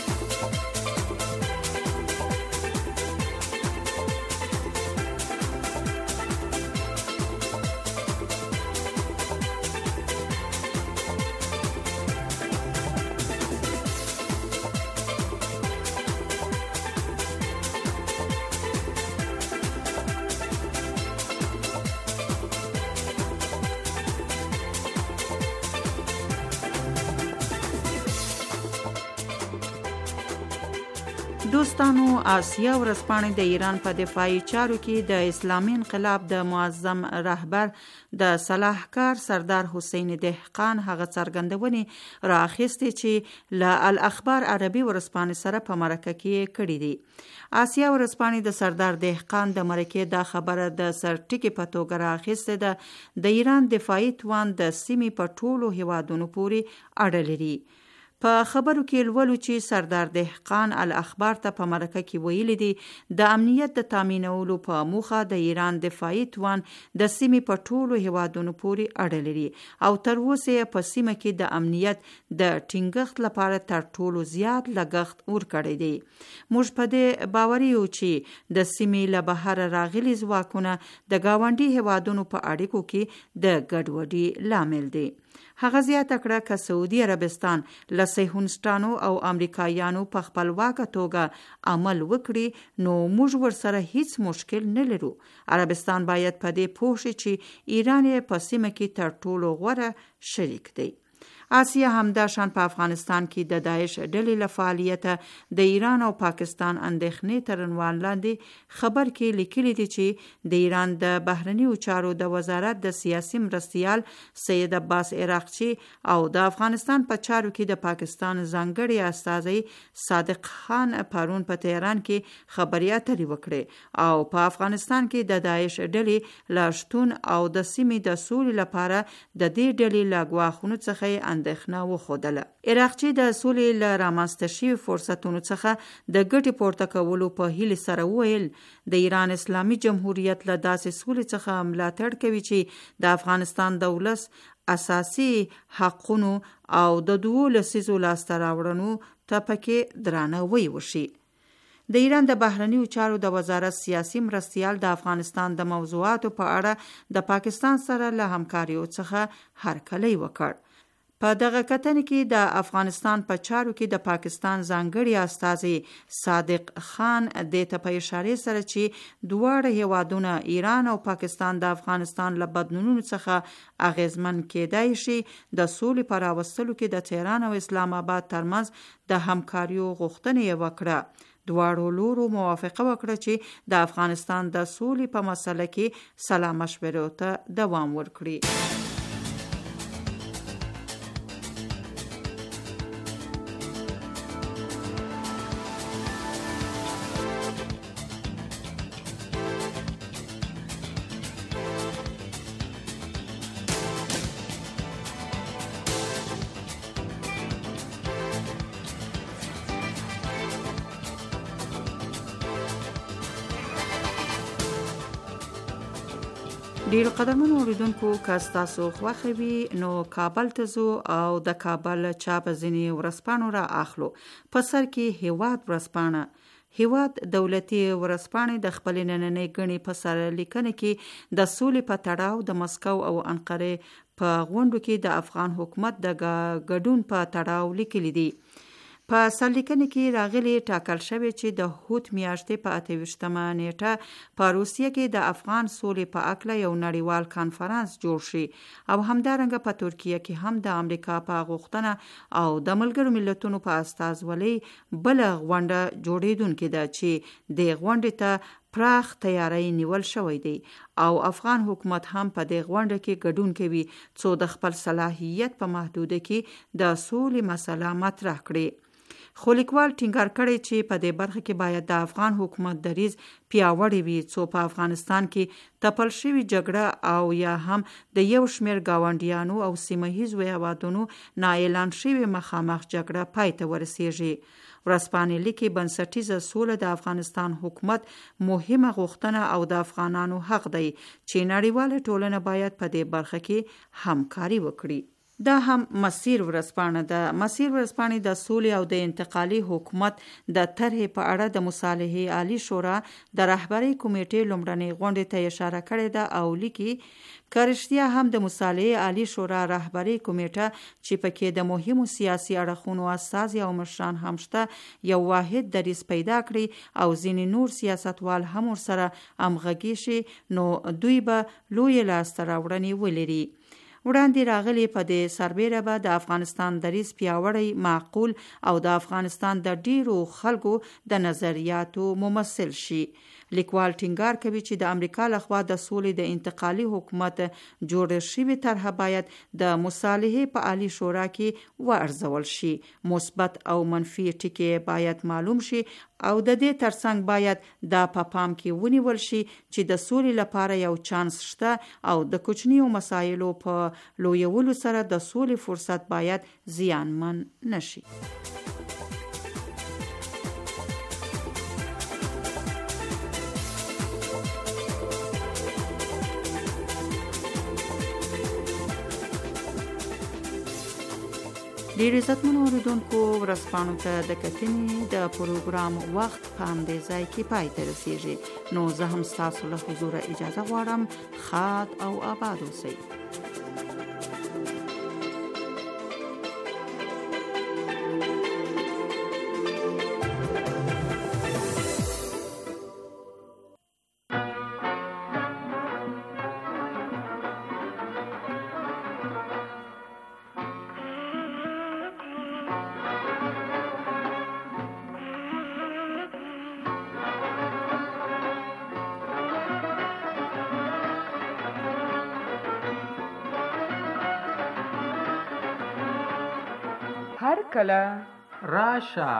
دوستانو، آسیا ورځپاڼې د ایران په دفاعي چارو کې د اسلامي انقلاب د معظم رهبر د صلاحکار سردار حسین دهقان هغه څرګندونې راخیستې چې له الاخبار عربي ورځپاڼې سره په مرکه کې کړې دي. آسیا ورځپاڼې د سردار دهقان د مرکې دا خبره د سرټکی په توګه راخیستې ده. د ایران دفاعي توان د سیمې په ټولو هیوادونو پورې اړه لري. په خبرو کې لولو چې سردار دهقان الاخبار ته په مرکه کې ویلي دي د امنیت د تامینولو په موخه د ایران دفاعي توان د سیمې په ټولو هیوادونو پورې اړه لري او تر اوسه په سیمه کې د امنیت د ټینګښت لپاره تر ټولو زیات لګښت ورکړی دی. موږ په دې باوري یو چې د سیمې له بهر راغلي ځواکونه د گاونډي هیوادونو په اړیکو کې د ګډوډۍ لامل دي. هغه زیاته کړه که سعودي عربستان له صهیونیستانو او امریکایانو په خپلواکه توګه عمل وکړي نو موږ ورسره هیڅ مشکل نه لرو. عربستان باید په دې پوه شي چې ایران په سیمه کې تر ټولو غوره شریک دی. آسیا همداشان په افغانستان کې د داعش ډلې له فعالیته د ایران او پاکستان اندېښنې تر عنوان لاندې خبر کې لیکلي دي چې د ایران د بهرنیو چارو د وزارت د سیاسي مرستیال سید عباس عراقچی او د افغانستان په چارو کې د پاکستان ځانګړي استازی صادق خان پرون په تهران کې خبري اترې وکړې او په افغانستان کې د داعش ډلې لا شتون او د سیمې د سولې لپاره د دې ډلې له ګواښونو څخه اندېښنه وښودله. عراقچی د سولې له رامنځته شوي فرصتونو څخه د ګټې پورته کولو په هیلې سره وویل د ایران اسلامي جمهوریت له داسې سولې څخه ملاتړ کوي چې د افغانستان د ولس اساسي حقونو او د 12 لسیزو لاسته راوړنو ته پکې درناوی وشي. د ایران د بهرنیو چارو د وزارت سیاسي مرستیال د افغانستان د موضوعاتو په اړه د پاکستان سره له همکاریو څخه هرکلی وکړ. په دغه کتنې کې د افغانستان په چارو کې د پاکستان ځانګړي استازي صادق خان د ته په اشاره سره چې دواړه هیوادونه ایران او پاکستان د افغانستان له بدلونونو څخه اغیزمن کېدای شي د سولې په راوستلو کې د تهران او اسلام آباد ترمنځ د همکاریو غوښتنه یې وکړه. دواړو لورو موافقه وکړه چې د افغانستان د سولې په مسله کې سلا مشورو ته دوام ورکړي. ډیرو قدرمنو اوریدونکو که ستاسو خوښه وي نو کابل ته ځو او د کابل چاپ ځینې ورځپاڼو را اخلو. په سر کې هیواد ورځپاڼه. هیواد دولتي ورځپاڼې د خپل نننۍ ګڼې په سر لیکنه کې د سولې په تړاو د مسکو او انقرې په غونډو کې د افغان حکومت د ګډون په تړاو لیکلي دي. په سرلیکنه کې راغلي ټاکل شوی چې د هوت میاشتې په 28مه نیټه په روسیه کې د افغان سولې په اړه یو نړیوال کانفرنس جوړ شي او همدارنګه په ترکیه کې هم د امریکا په غوښتنه او د ملګرو ملتونو په استازولۍ بل غونډه جوړیدونکې ده چې د غونډې ته پراخ تیاری نیول شوی دی او افغان حکومت هم په دې غونډه کې ګډون کوي څو د خپل صلاحیت په محدوده کې د سولې مسله مطرح کړي. خو لیکوال ټینګار کړی چې په دې برخه کې باید د افغان حکومت دریځ پیاوړی وي څو په افغانستان کې تپل شوی جګړه او یا هم د یو شمېر ګاونډیانو او سیمه ییزو هیوادونو نااعلان شوی مخامخ جګړه پای ته ورسیږي. ورځپاڼې لیکي بنسټیزه سوله د افغانستان حکومت مهمه غوښتنه او د افغانانو حق دی چې نړیواله ټولنه باید په دې برخه کې همکاري وکړي. دا هم مسیر ورځپاڼه ده. مسیر ورځپاڼې د سولې او د انتقالي حکومت د طرحې په اړه د مصالحې عالی شورا د رهبرۍ کمیټې لومړنۍ غونډې ته اشاره کړې ده او لیکي که رښتیا هم د مصالحې عالی شورا رهبرۍ کمیټه چې پکې د مهمو سیاسي اړخونو استازي او مشران هم شته یو واحد دریځ پیدا کړي او ځینې نور سیاستوال هم ورسره همغږي شي نو دوی به لویې لاسته راوړنې ولري. وړاندې راغلي په دې سربیره به د افغانستان دریځ پیاوړی معقول او د افغانستان د ډیرو خلکو د نظریاتو ممثل شي. لیکوال ټینګار کوي چې د امریکا لخوا د سولې د انتقالي حکومت جوړ شوی طرح باید د مصالحې په عالی شورا کې وارزول شي. مثبت او منفي ټکي باید معلوم شي او د دې ترڅنګ باید دا په پام کې ونیول شي چې د سولې لپاره یو چانس شته او د کوچنیو مسایلو په لویولو سره د سولې فرصت باید زیانمن نشي. ډیر عزتمنو اوریدونکو ورځپاڼو ته د کتنې د پروګرام وخت په همدې ځای کې پای ته رسیږي. نو زه هم ستاسو له حضوره اجازه غواړم. ښاد او آباد اوسئ. هر کله راشه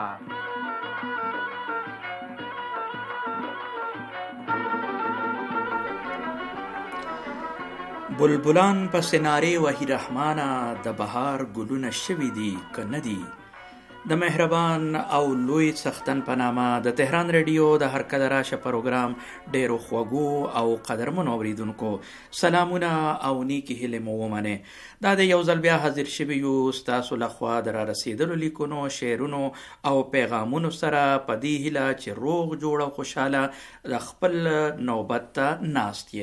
بلبلان په سناره وحی رحمانه د بهار ګلونه شوي دي که نه دي د مهربان او لوی څښتن په نامه د تهران ریډیو د هر کله راشه پروګرام ډیرو خوږو او قدرمنو اوریدونکو سلامونه او نیکی هیلې مو ومنه. دا د یو ځل بیا حاضر شوي یو ستاسو لخوا د را رسیدلو لیکونو، شعرونو او پیغامونو سره په دې هیله چې روغ جوړ او خوشحاله د خپل نوبت ته ناست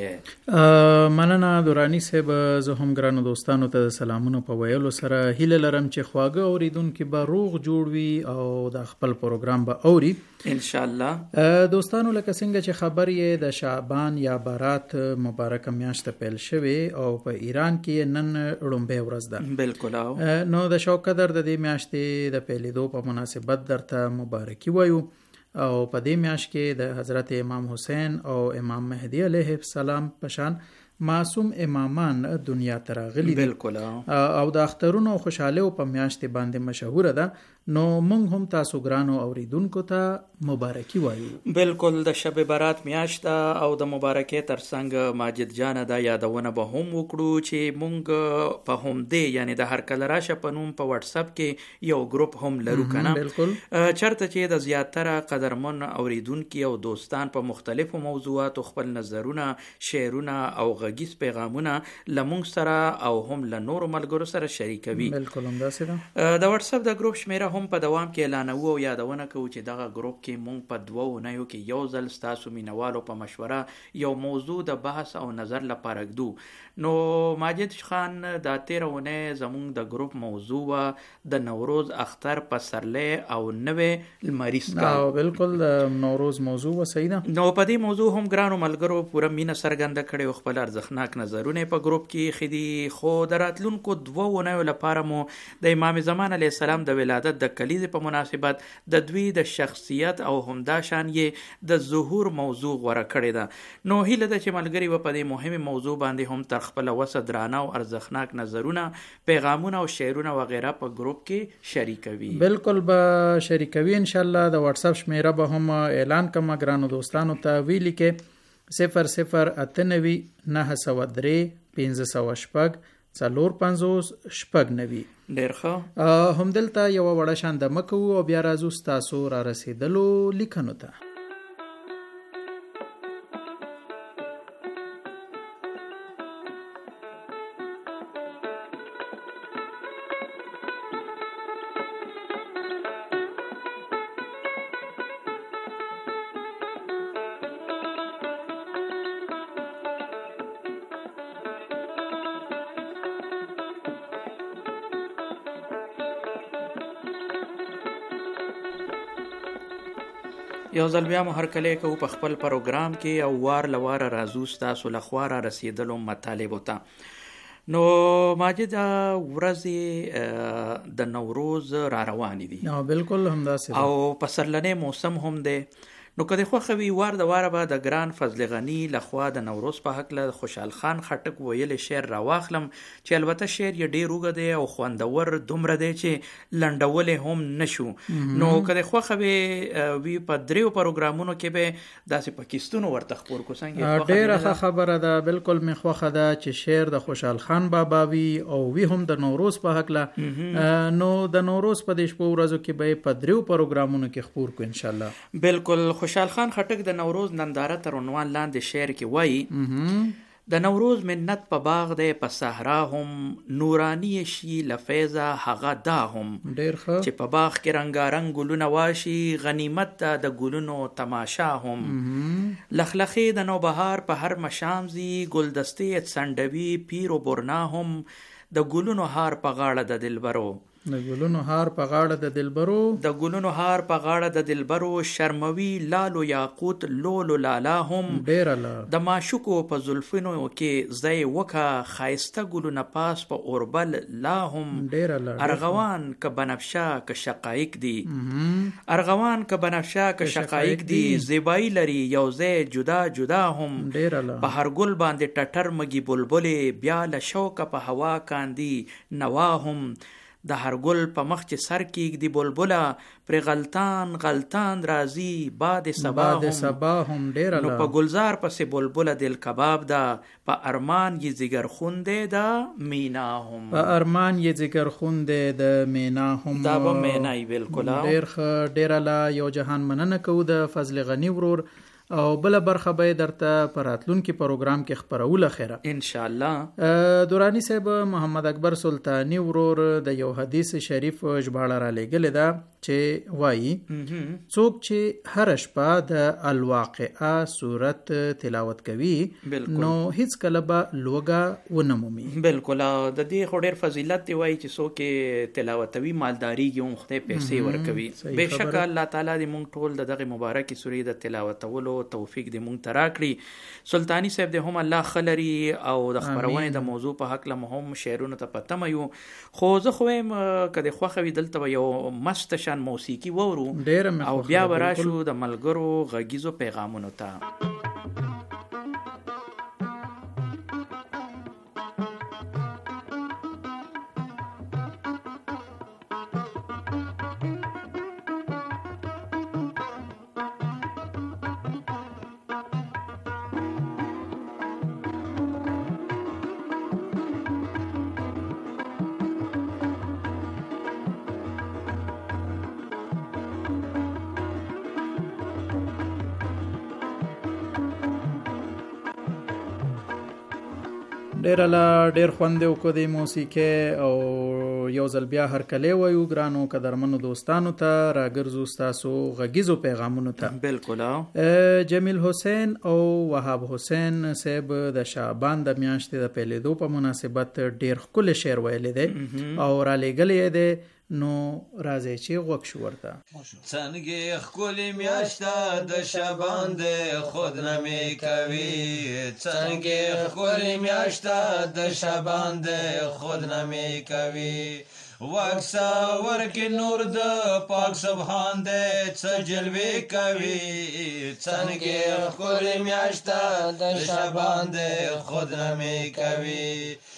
یې. مننه دورانی صاحب. زه هم ګرانو دوستانو ته سلامونه په ویلو سره هیله لرم چې خواږه اوریدونکي به روغ جوړ وي او د خپل پروګرام به اوري ان شاء الله. دوستانو لکه څنګه چې خبر یې د شعبان یا بارات مبارکه میاشت پیل شوه او په ایران کې نن لومبه ورځ ده. بالکل. نو د شوق قدر د دې میاشتې د پیلېدو په مناسبت درته مبارکي وایو او په دې میاشت کې د حضرت امام حسین او امام مهدی علیه السلام پشان معصوم امامان دنیا ته راغلي دي. بالکل. او د اخترونو خوشاله په میاشت باندې مشهور ده. نو مونږ هم تاسو ګرانو اوریدونکو ته مبارکي وایو. بالکل. د شب برات میاشت او د مبارکۍ ترڅنګ ماجد جان دا یادونه به هم وکړو چې مونږ په هم دې یعنی د هر کله راشه په نوم په واتس اپ کې یو ګروپ هم لرو کنه. بالکل. چرته چې د زیاتره قدرمن اوریدونکو او دوستان په مختلفو موضوعاتو خپل نظرونه، شعرونه او غږیز پیغامونه لمونږ سره او هم له نورو ملګرو سره شریکوي. بالکل همداسې ده. د واتس اپ د ګروپ شمیره هم په دوام کې اعلانوو او یادونه کوو چې دغه ګروپ کې مونږ په 2 اونیو کې یو ځل ستاسو مینوالو په مشوره یو موضوع د بحث او نظر لپاره ږدو. نو ماجد خان دا 13 اونۍ زمونږ د ګروپ موضوع د نوروز اختر پسرلی او نوې لمریز کال. بالکل د نوروز موضوع صحیح ده. نو په دې موضوع هم ګرانو ملګرو پوره مینه څرګنده کړې او خپل ارزښتناک نظرونه په ګروپ کې خدي. خو د راتلونکو 2 اونیو لپاره مو د امام زمان علیه السلام د ولادت د کلیزې په مناسبت د دوی د شخصیت او همدا شان یې د ظهور موضوع غوره کړې ده. نو هیله ده چې ملګري و په دې مهمه موضوع باندې هم تر خپل وسه درانه او ارزښتناک نظرونه، پیغامونه او شعرونه وغیرہ په ګروپ کې شریکوي. بالکل به شریکوي ان شاء الله. د واتس اپ شمیره به هم اعلان کوم ګرانو دوستانو ته. ویلي کې 0089 903 500 450 شپږ. ډیر ښه. همدلته یو وړه شان د مکو او بیا راځو ستاسو را رسیدلو لیکنو ته. یو ځل بیا مو هرکلی کوو په خپل پروګرام کې او وار لواره راځو ستاسو لخوا را رسیدلو مطالبو ته. نو ماجد ورځې د نوروز را روانې دي. بالکل همداسې او پسرلنی موسم هم دی. نو که د خوښه وي وار د واره به د ګران فضل غني لخوا د نوروز په هکله خوشحال خان خټک ویلی شعر راواخلم چې البته شعر یې ډېر اوږد دی او خوندور دومره دی چې لنډولی هم نشو. نو که د خوښه وي په 3 پروګرامونو کې به داسې په کیستونو ورته خپور کړو. څنګه ډېره ښه خبره ده. بالکل مې خوښه ده چې شعر د خوشحال خان بابا وي او وي هم د نوروز په هکله. نو د نوروز په دې شپو ورځو کې به په 3 پروګرامونو کې خپور کړو ان شاء الله. بالکل. خوشحال خان خټک د نوروز ننداره تر عنوان لاندې شعر کې وایي: د نوروز منت په باغ دی په صحرا هم، نورانی شي لفیضه هغه دا هم. ډیر ښه. چې په باغ کې رنګارنګ ګلونه واشي، غنیمت ده د ګلونو تماشا هم. لخلخې د نوبهار په هر مشامزي، ګلدستې څنډوي پیر و برنا هم. د ګلونو هار په غاړه د دلبرو، د ګلونو هار په غاړه د دلبرو، د ګلونو هار په غاړه د دلبرو. شرموي لالو یاقوت لولو لالا هم. ډیر لا د ماشوکو په زلفینو کې زئی وکا، خایسته ګلونه پاس په اوربل لا هم. ډیر لا ارغوان ک بنفشه ک شقایق دی، ارغوان ک بنفشه ک شقایق دی. زیبایی لري یو ځای جدا جدا هم. ډیر لا په هر ګل باندې ټټر مګي بلبلې، بیا له شوق په هوا کاندي نوا هم. د هر ګل په مخ چې سر کېږدي بلبله پر غلطان غلطان راځي باد صبا هم ډېره نو په گلزار پسې بلبله دل کباب ده په ارمان یې زیګر خونده ده مینا هم په ارمان یې زیګر خونده د مینا هم دا به مینای بالکل ډېره لا یو جهان مننه کوو د فضل غنی ورور او بل برخه به درته پر راتلونکي پروګرام کې خبرول خیره ان شاء الله. دورانی صاحب محمد اکبر سلطانی ورور د یو حدیث شریف ژباړه را لګل ده چې وایي څوک چې هر شپه د الواقعه صورت تلاوت کوي نو هیڅ کله به لوګه ونمومي. بالکل د دې خو ډېر فضیلت دی وایي چې څوک تلاوتوي مالداري کې هم خدای پیسې ورکوي. بهشکه الله تعالی دې مونږ ټول د دغه مبارکې سورې د تلاوتولو توفیق دې مونږ ته راکړي. سلطانی صاحب دې هم الله خلري او د خبرونې د موضوع په حق له هم شعرونه ته پته مې یو خو زه خو هم کده خوښوي دلته یو مست شان موسیقي وورو او بیا وراشو د ملګرو غږیزو پیغامونو ته. ډېر خوند وکړو د موسیقي او یو ځل بیا هرکلی وایو ګرانو قدرمنو دوستانو ته راګرځو ستاسو غږیزو پیغامونو ته. بالکل جمیل حسین او وهاب حسین صاحب د شعبان د میاشتې د پیلېدو په مناسبت ډېر ښکلی شعر ویلی دی او را لېږلی دی نو راځي چې غوږ شو ورته. څنګه ښکلې میاشته د شعبان د خود نمی کوي څنګه ښکلې میاشته د شعبان د خود نمی کوي وکسا ورکی نور د پاک سبحان د څه جلوه کوي څنګه ښکلې میاشته د شعبان د خود نمی کوي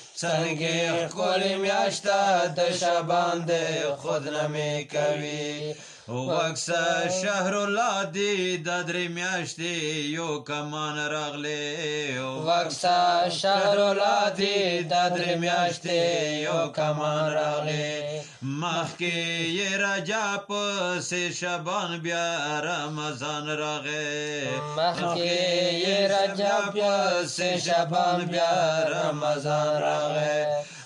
څنګه ښکلې میاشته د شعبان د خود نمی کوي وکسا شهر الله دی د درې میاشتې یو کمان راغلی وکسا شهر الله دی د درې میاشتې یو کمان راغلی مخکې یې رجب پسې شعبان بیا رمضان راغی مخکې یې رجب پسې شعبان بیا رمضان راغی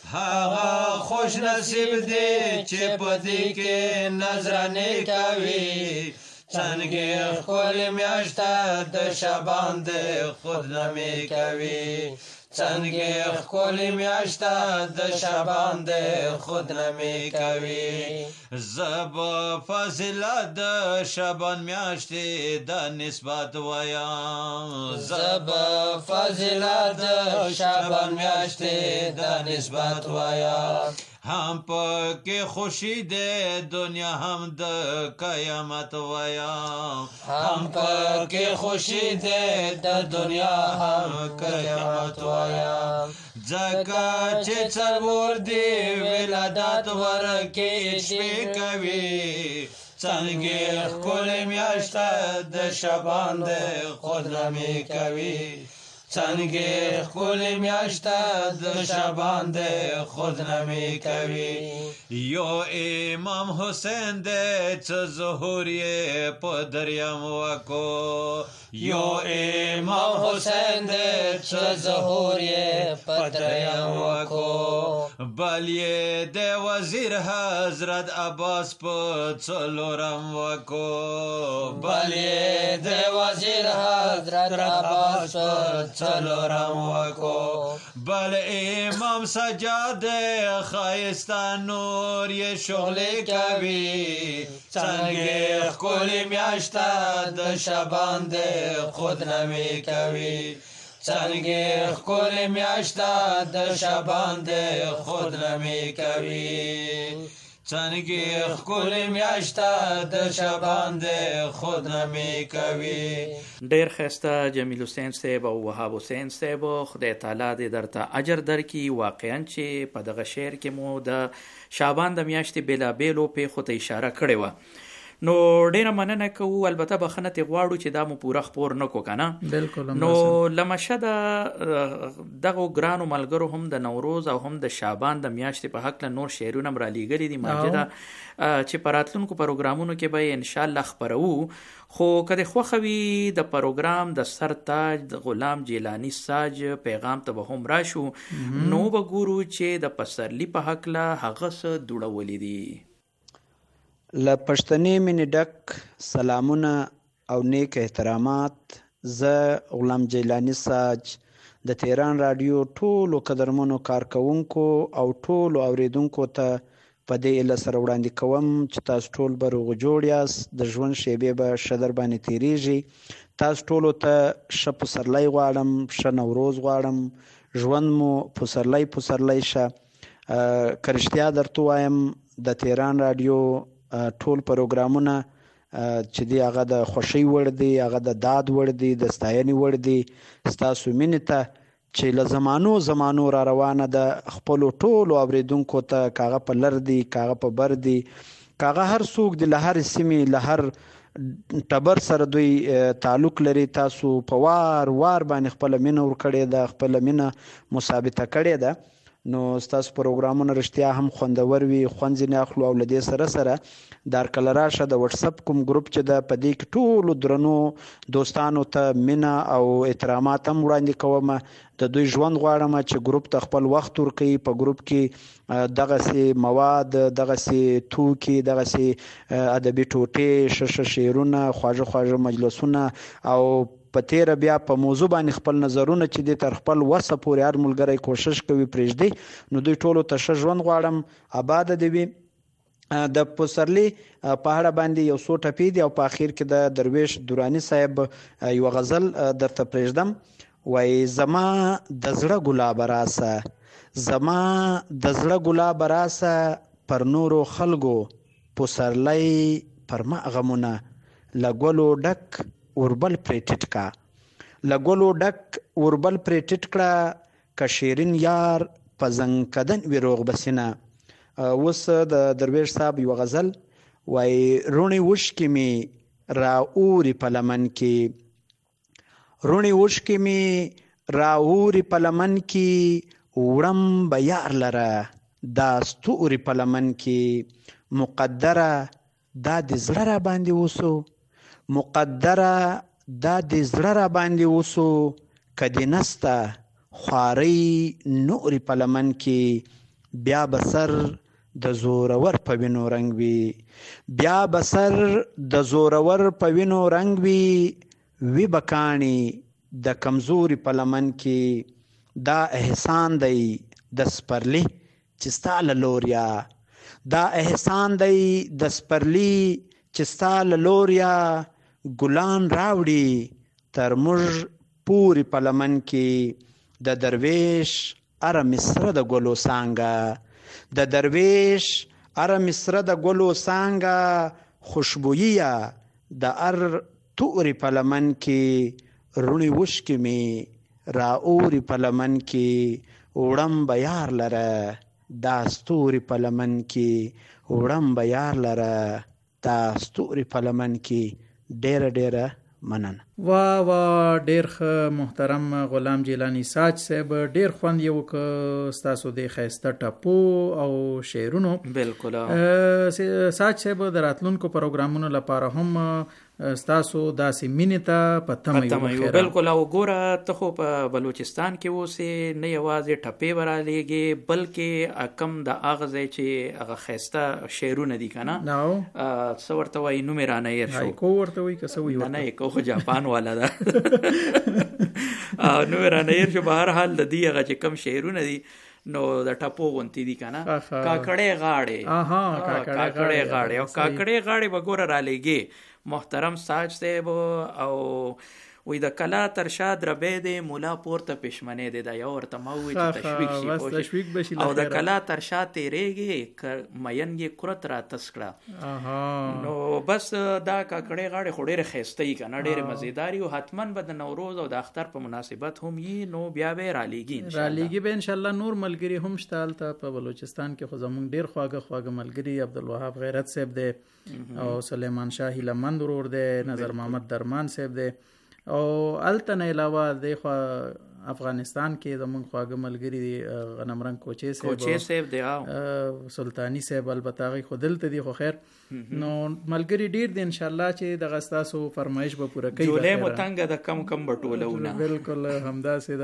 هغه خوش نصیب دی چې په دې کې نظرانه کوي څنګه ښکلې میاشته د شعبان د خود نمی کوي څنګه ښکلې میاشته د شعبان د خود نمی کوي زب فضیلت د شعبان میاشتې د نسبت وایم زب فضیلت د شعبان میاشتې د نسبت وایم هم پکې خوشی ده دنیا هم د قیامت وایم هم پکې خوشی ده د دنیا هم قیامت وایم ځکه چې څلور دی ولادت ورکې شپې کوي څنګه ښکلې میاشته د شعبان د خود نمی کوي څنګه ښکلې میاشته د شعبان د خود نمی کوي یو امام حسین د څه ظهور یې په دریم وکړو یو امام حسین د څه ظهور یې په دریم وکړو بل یې د وزیر حضرت عباس په څلورم وکړو بل یې د وزیر حضرت عباس په څلورم وکړو بل امام سجاد ښایسته نور یې شغلې کوي څنګه ښکلې میاشته د شعبان د خود نمی کوي څنګه ښکلې میاشته د شعبان د خود نمی کوي څنګه خپل میاشته د شبان د خود نمی کوي. ډیر خسته جمیل حسین صاحب او وهاب حسین صاحب، خدای تعالی دې درته اجر درکړي. واقعا چې په دغه شعر کې مو د شعبان د میاشتې بېلابېلو پیښو ته اشاره کړې وه، نو ډیره مننه کوو. البته بخښنه ترې غواړو چې دا مو پوره خپور نه کو کنه. بالکل. نو لمشه دغه ګرانو ملګرو هم د نوروز او هم د شعبان د میاشتې په هکله نور شعرونه هم رالیږلي دي ماجده، چې په راتلونکو پروګرامونو کې به انشاءالله خپروو. خو که د خوښه وي د پروګرام د سر تاج د غلام جیلانی ساج پیغام ته به هم راشو، نو به ګورو چې د پسرلی په هکله هغه څه دوړولي دي. له پښتني مینې ډک سلامونه او نیک احترامات. زه غلام جیلانی ساج د تهران رادیو ټولو قدرمنو کارکونکو او ټولو اوریدونکو ته په دې ایله سره وړاندې کوم چې تاسو ټول به روغ جوړ یاست، د ژوند شیبې به ښه در باندې تیریږي. تاسو ټولو ته ښه پسرلی غواړم، ښه نوروز غواړم، ژوند مو پسرلی شه. که رښتیا درته وایم د تهران رادیو ټول پروګرامونه چې دی هغه د خوښۍ وړ دی، هغه د داد وړ دی، د ستاینې وړ دی. ستاسو مینې ته چې له زمانو را روانه ده، خپلو ټولو اوریدونکو ته، کاغه په لر دی، کاغه په بر دی، کاغه هر څوک دی، له هر سیمې، له هر ټبر سره دوی تعلق لري. تاسو په وار باندې خپله مینه ورکړې ده، خپله مینه مثابته کړې ده. نو ستاسو پروګرامونه رښتیا هم خوندور وي، خوند ځینې اخلو. او له دې سره د هرکله راشه د وټساپ کوم ګروپ چې ده، په دې کې ټولو درنو دوستانو ته مینه او احترامات هم وړاندې کوم. د دوی ژوند غواړم چې ګروپ ته خپل وخت ورکوي، په ګروپ کې دغسې مواد، دغسې توکي، دغسې ادبي ټوټې، ښه شعرونه، خواږه مجلسونه، او په تیره بیا په موضوع باندې خپل نظرونه چې دی تر خپل وسه پورې هر ملګری کوشش کوي پرېږدي. نو دوی ټولو ته ښه ژوند غواړم، آباد دې وي. د پسرلی په اړه باندې یو څو ټپې دي او په اخر کې د درویش درانی صاحب یو غزل درته پرېږدم. وایي زما د زړه ګلاب راسه، زما د زړه ګلاب راسه، پر نورو خلکو پسرلی پر ما غمونه، له ګلو ډک وربل پرې ټیټ کا، له ګلو ډک وربل پرې ټیټ کړه، که شیرین یار په زنګ کدن وي روغ بسینه. اوس د درویش صاحب یو غزل وایي روڼې اوښکې مې را اوري په لمن کې، روڼې اوښکې مې را اوري په لمن کې، وړم به یار لره دا ستوري په لمن کې. مقدره دا د زړه را باندې وسو، مقدره دا د زړه را باندې وسو، که دې نسته خوارۍ نورې په لمن کې. بیا به سر د زورور په وینو رنګ وي، بیا به سر د زورور په وینو رنګ وي، وی به کاڼي د کمزوري په لمن کې. دا احسان دی د سپرلی چې ستا له لوریا، دا احسان دی د سپرلی چې ستا له لوریا، ګلان راوړي تر موږ پورې په لمن کې. د درویش اره مصره د ګلو څانګه، د درویش اره مصره د ګلو څانګه، خوشبوییه د ار تورې په لمن کې. روڼې اوښکې مې را اوري په لمن کې، وړم به یار لره دا ستوري په لمن کې، وړم به یار لره دا ستوري په لمن کې. ډیره مننه. وا ډیر ښه محترم غلام جیلانی ساج صاحب، ډیر خوند یو که ستاسو د ښایسته ټپو او شعرونو. بالکل. ساج صاحب د راتلونکو پروګرامونو لپاره هم ستاسو داسې مینې ته په تمه یو. بالکل. او ګوره ته خو په بلوچستان کې اوسې، نه یوازې ټپې به رالیږې بلکې کم د هغه ځای چې هغه ښایسته شعرونه دي که نه، څه ورته وایي نوم یې رانه هېر شو. هایکو ورته وایي که څه وایي؟ نه هایکو خو جاپان والا ده. نوم یې رانه هېر شو. په هر حال د دې هغه چې کم شعرونه دي نو د ټپو غونتی دي که نه، کاکړې غاړې، کاکړې غاړې. او کاکړې غاړې به ګوره رالیږې محترم ساج صاحب. او وای د کلا تر شا دربې دی مولا پورته پښمنې دی دا یو ورته ما وی چې تشویق شي او د کلا تر شا تیریږي مین یې کرت را تسکړه نو بس دا کاکړې غاړې خو ډېرې ښایسته یي که نه ډېرې مزیدار او حتما به د نوروز او د اختر په مناسبت هم یي نو بیا به رالیږي به انشاءالله. نور ملګري هم شته هلته په بلوچستان کې خو زمونږ ډېر خواږه ملګري عبدالوهاب غیرت صاحب دی او سلیمان شاه هیلمند ورور دی، نظر محمد درمان صاحب دی او هلته نه علاوه دی خو افغانستان کې زمونږ خواږه ملګري دي غنم رنګ کوچې صاحب دی سلطانی صاحب البته هغوی خو دلته دي خو خیر نو ملګري ډېر دي انشاءالله چې دغه ستاسو فرمایش به پوره کوي. جولۍ مو تنګه د کم به ټولونه بالکل همداسې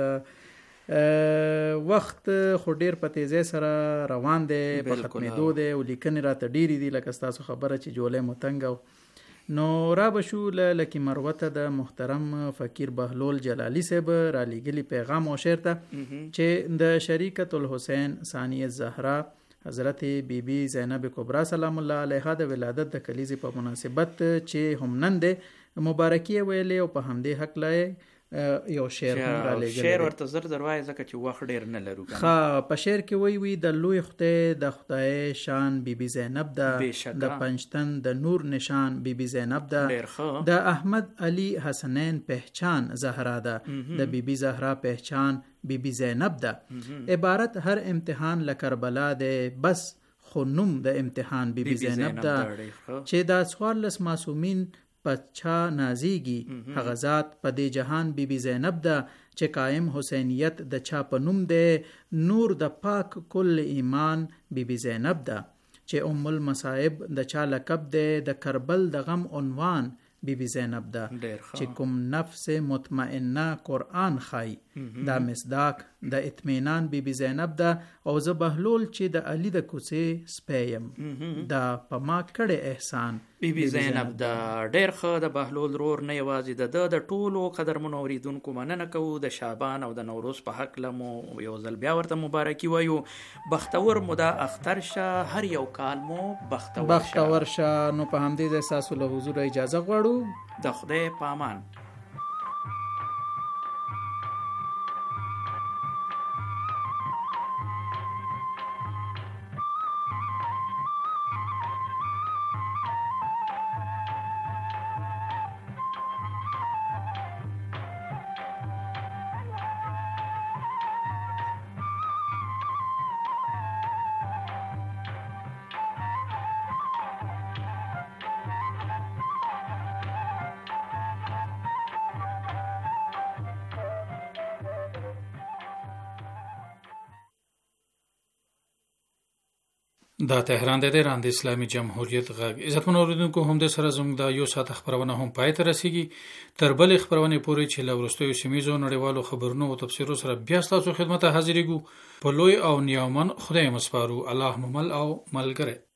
ده. وخت خو ډېر په تیزۍ سره روان دی په ختمېدو دی او لیکنې راته ډېرې دي لکه ستاسو خبره چې جولۍ مو تنګه نو را بشو لکی مروته د محترم فقیر بهلول جلالی صاحب را لیږلي پیغام او شعر ته چې د شریکة الحسین ثانیه زهرا حضرت بی بی زینب کبرا سلام الله علیها د ولادت د کلیزې په مناسبت چې هم نن دی مبارکي ویلې او په همدې حق لای یو شعر هم را لېږلی شعر ورته زر وایي ځکه چې وخت ډېر نه لرو. ښه په شعر کې وی د لوی خدای د خدای شان بی بی زینب ده د پنجتن د نور نشان بی بی زینب ده د احمد علی حسنین پہچان زهرا ده د بی بی زهرا پہچان بی بی زینب ده عبارت هر امتحان لکربلا ده بس خو نوم د امتحان بی بی زینب ده چې د 14 معصومین پچا نازیږي هغه ذات په دې جهان بی بی زینب ده چې قائم حسینیت د چا په نوم ده نور د پاک کل ایمان بی بی زینب ده چې ام المصائب د چا لقب ده د کربل د غم عنوان بی بی زینب ده چې کوم نفس مطمئنه قرآن خای دا مصداق د اطمینان بی بی زینب ده او زه بهلول چې د علی د کوڅې سپیم دا په ما کړه احسان بی بی زینب ده. ډېر ښه د بهلول رور نه یوازې د ټولو قدرمنو اوریدونکو مننه کوو د شعبان او د نوروز په هکله مو یو ځل بیا ورته مبارکي وایو. بختور مو دا اختر شه هر یو کال مو بختور شه. نو په همدې ځای ستاسو له حضور اجازه غواړو. د خدای په امان. دا تهران د ایران د اسلامي جمهوریت غږ. عزتمن اوریدونکو هم د سره زموږ د یو ساعت خبرونه هم پای ته رسیږي. تر بل خبرونه پورې چې له ورستیو سیمېزو نړیوالو خبرونو او تفسیرو سره بیا ستاسو خدمت ته حاضرېږو. په لوی او نیامن خدای مسپارو. الله ممل او ملګری.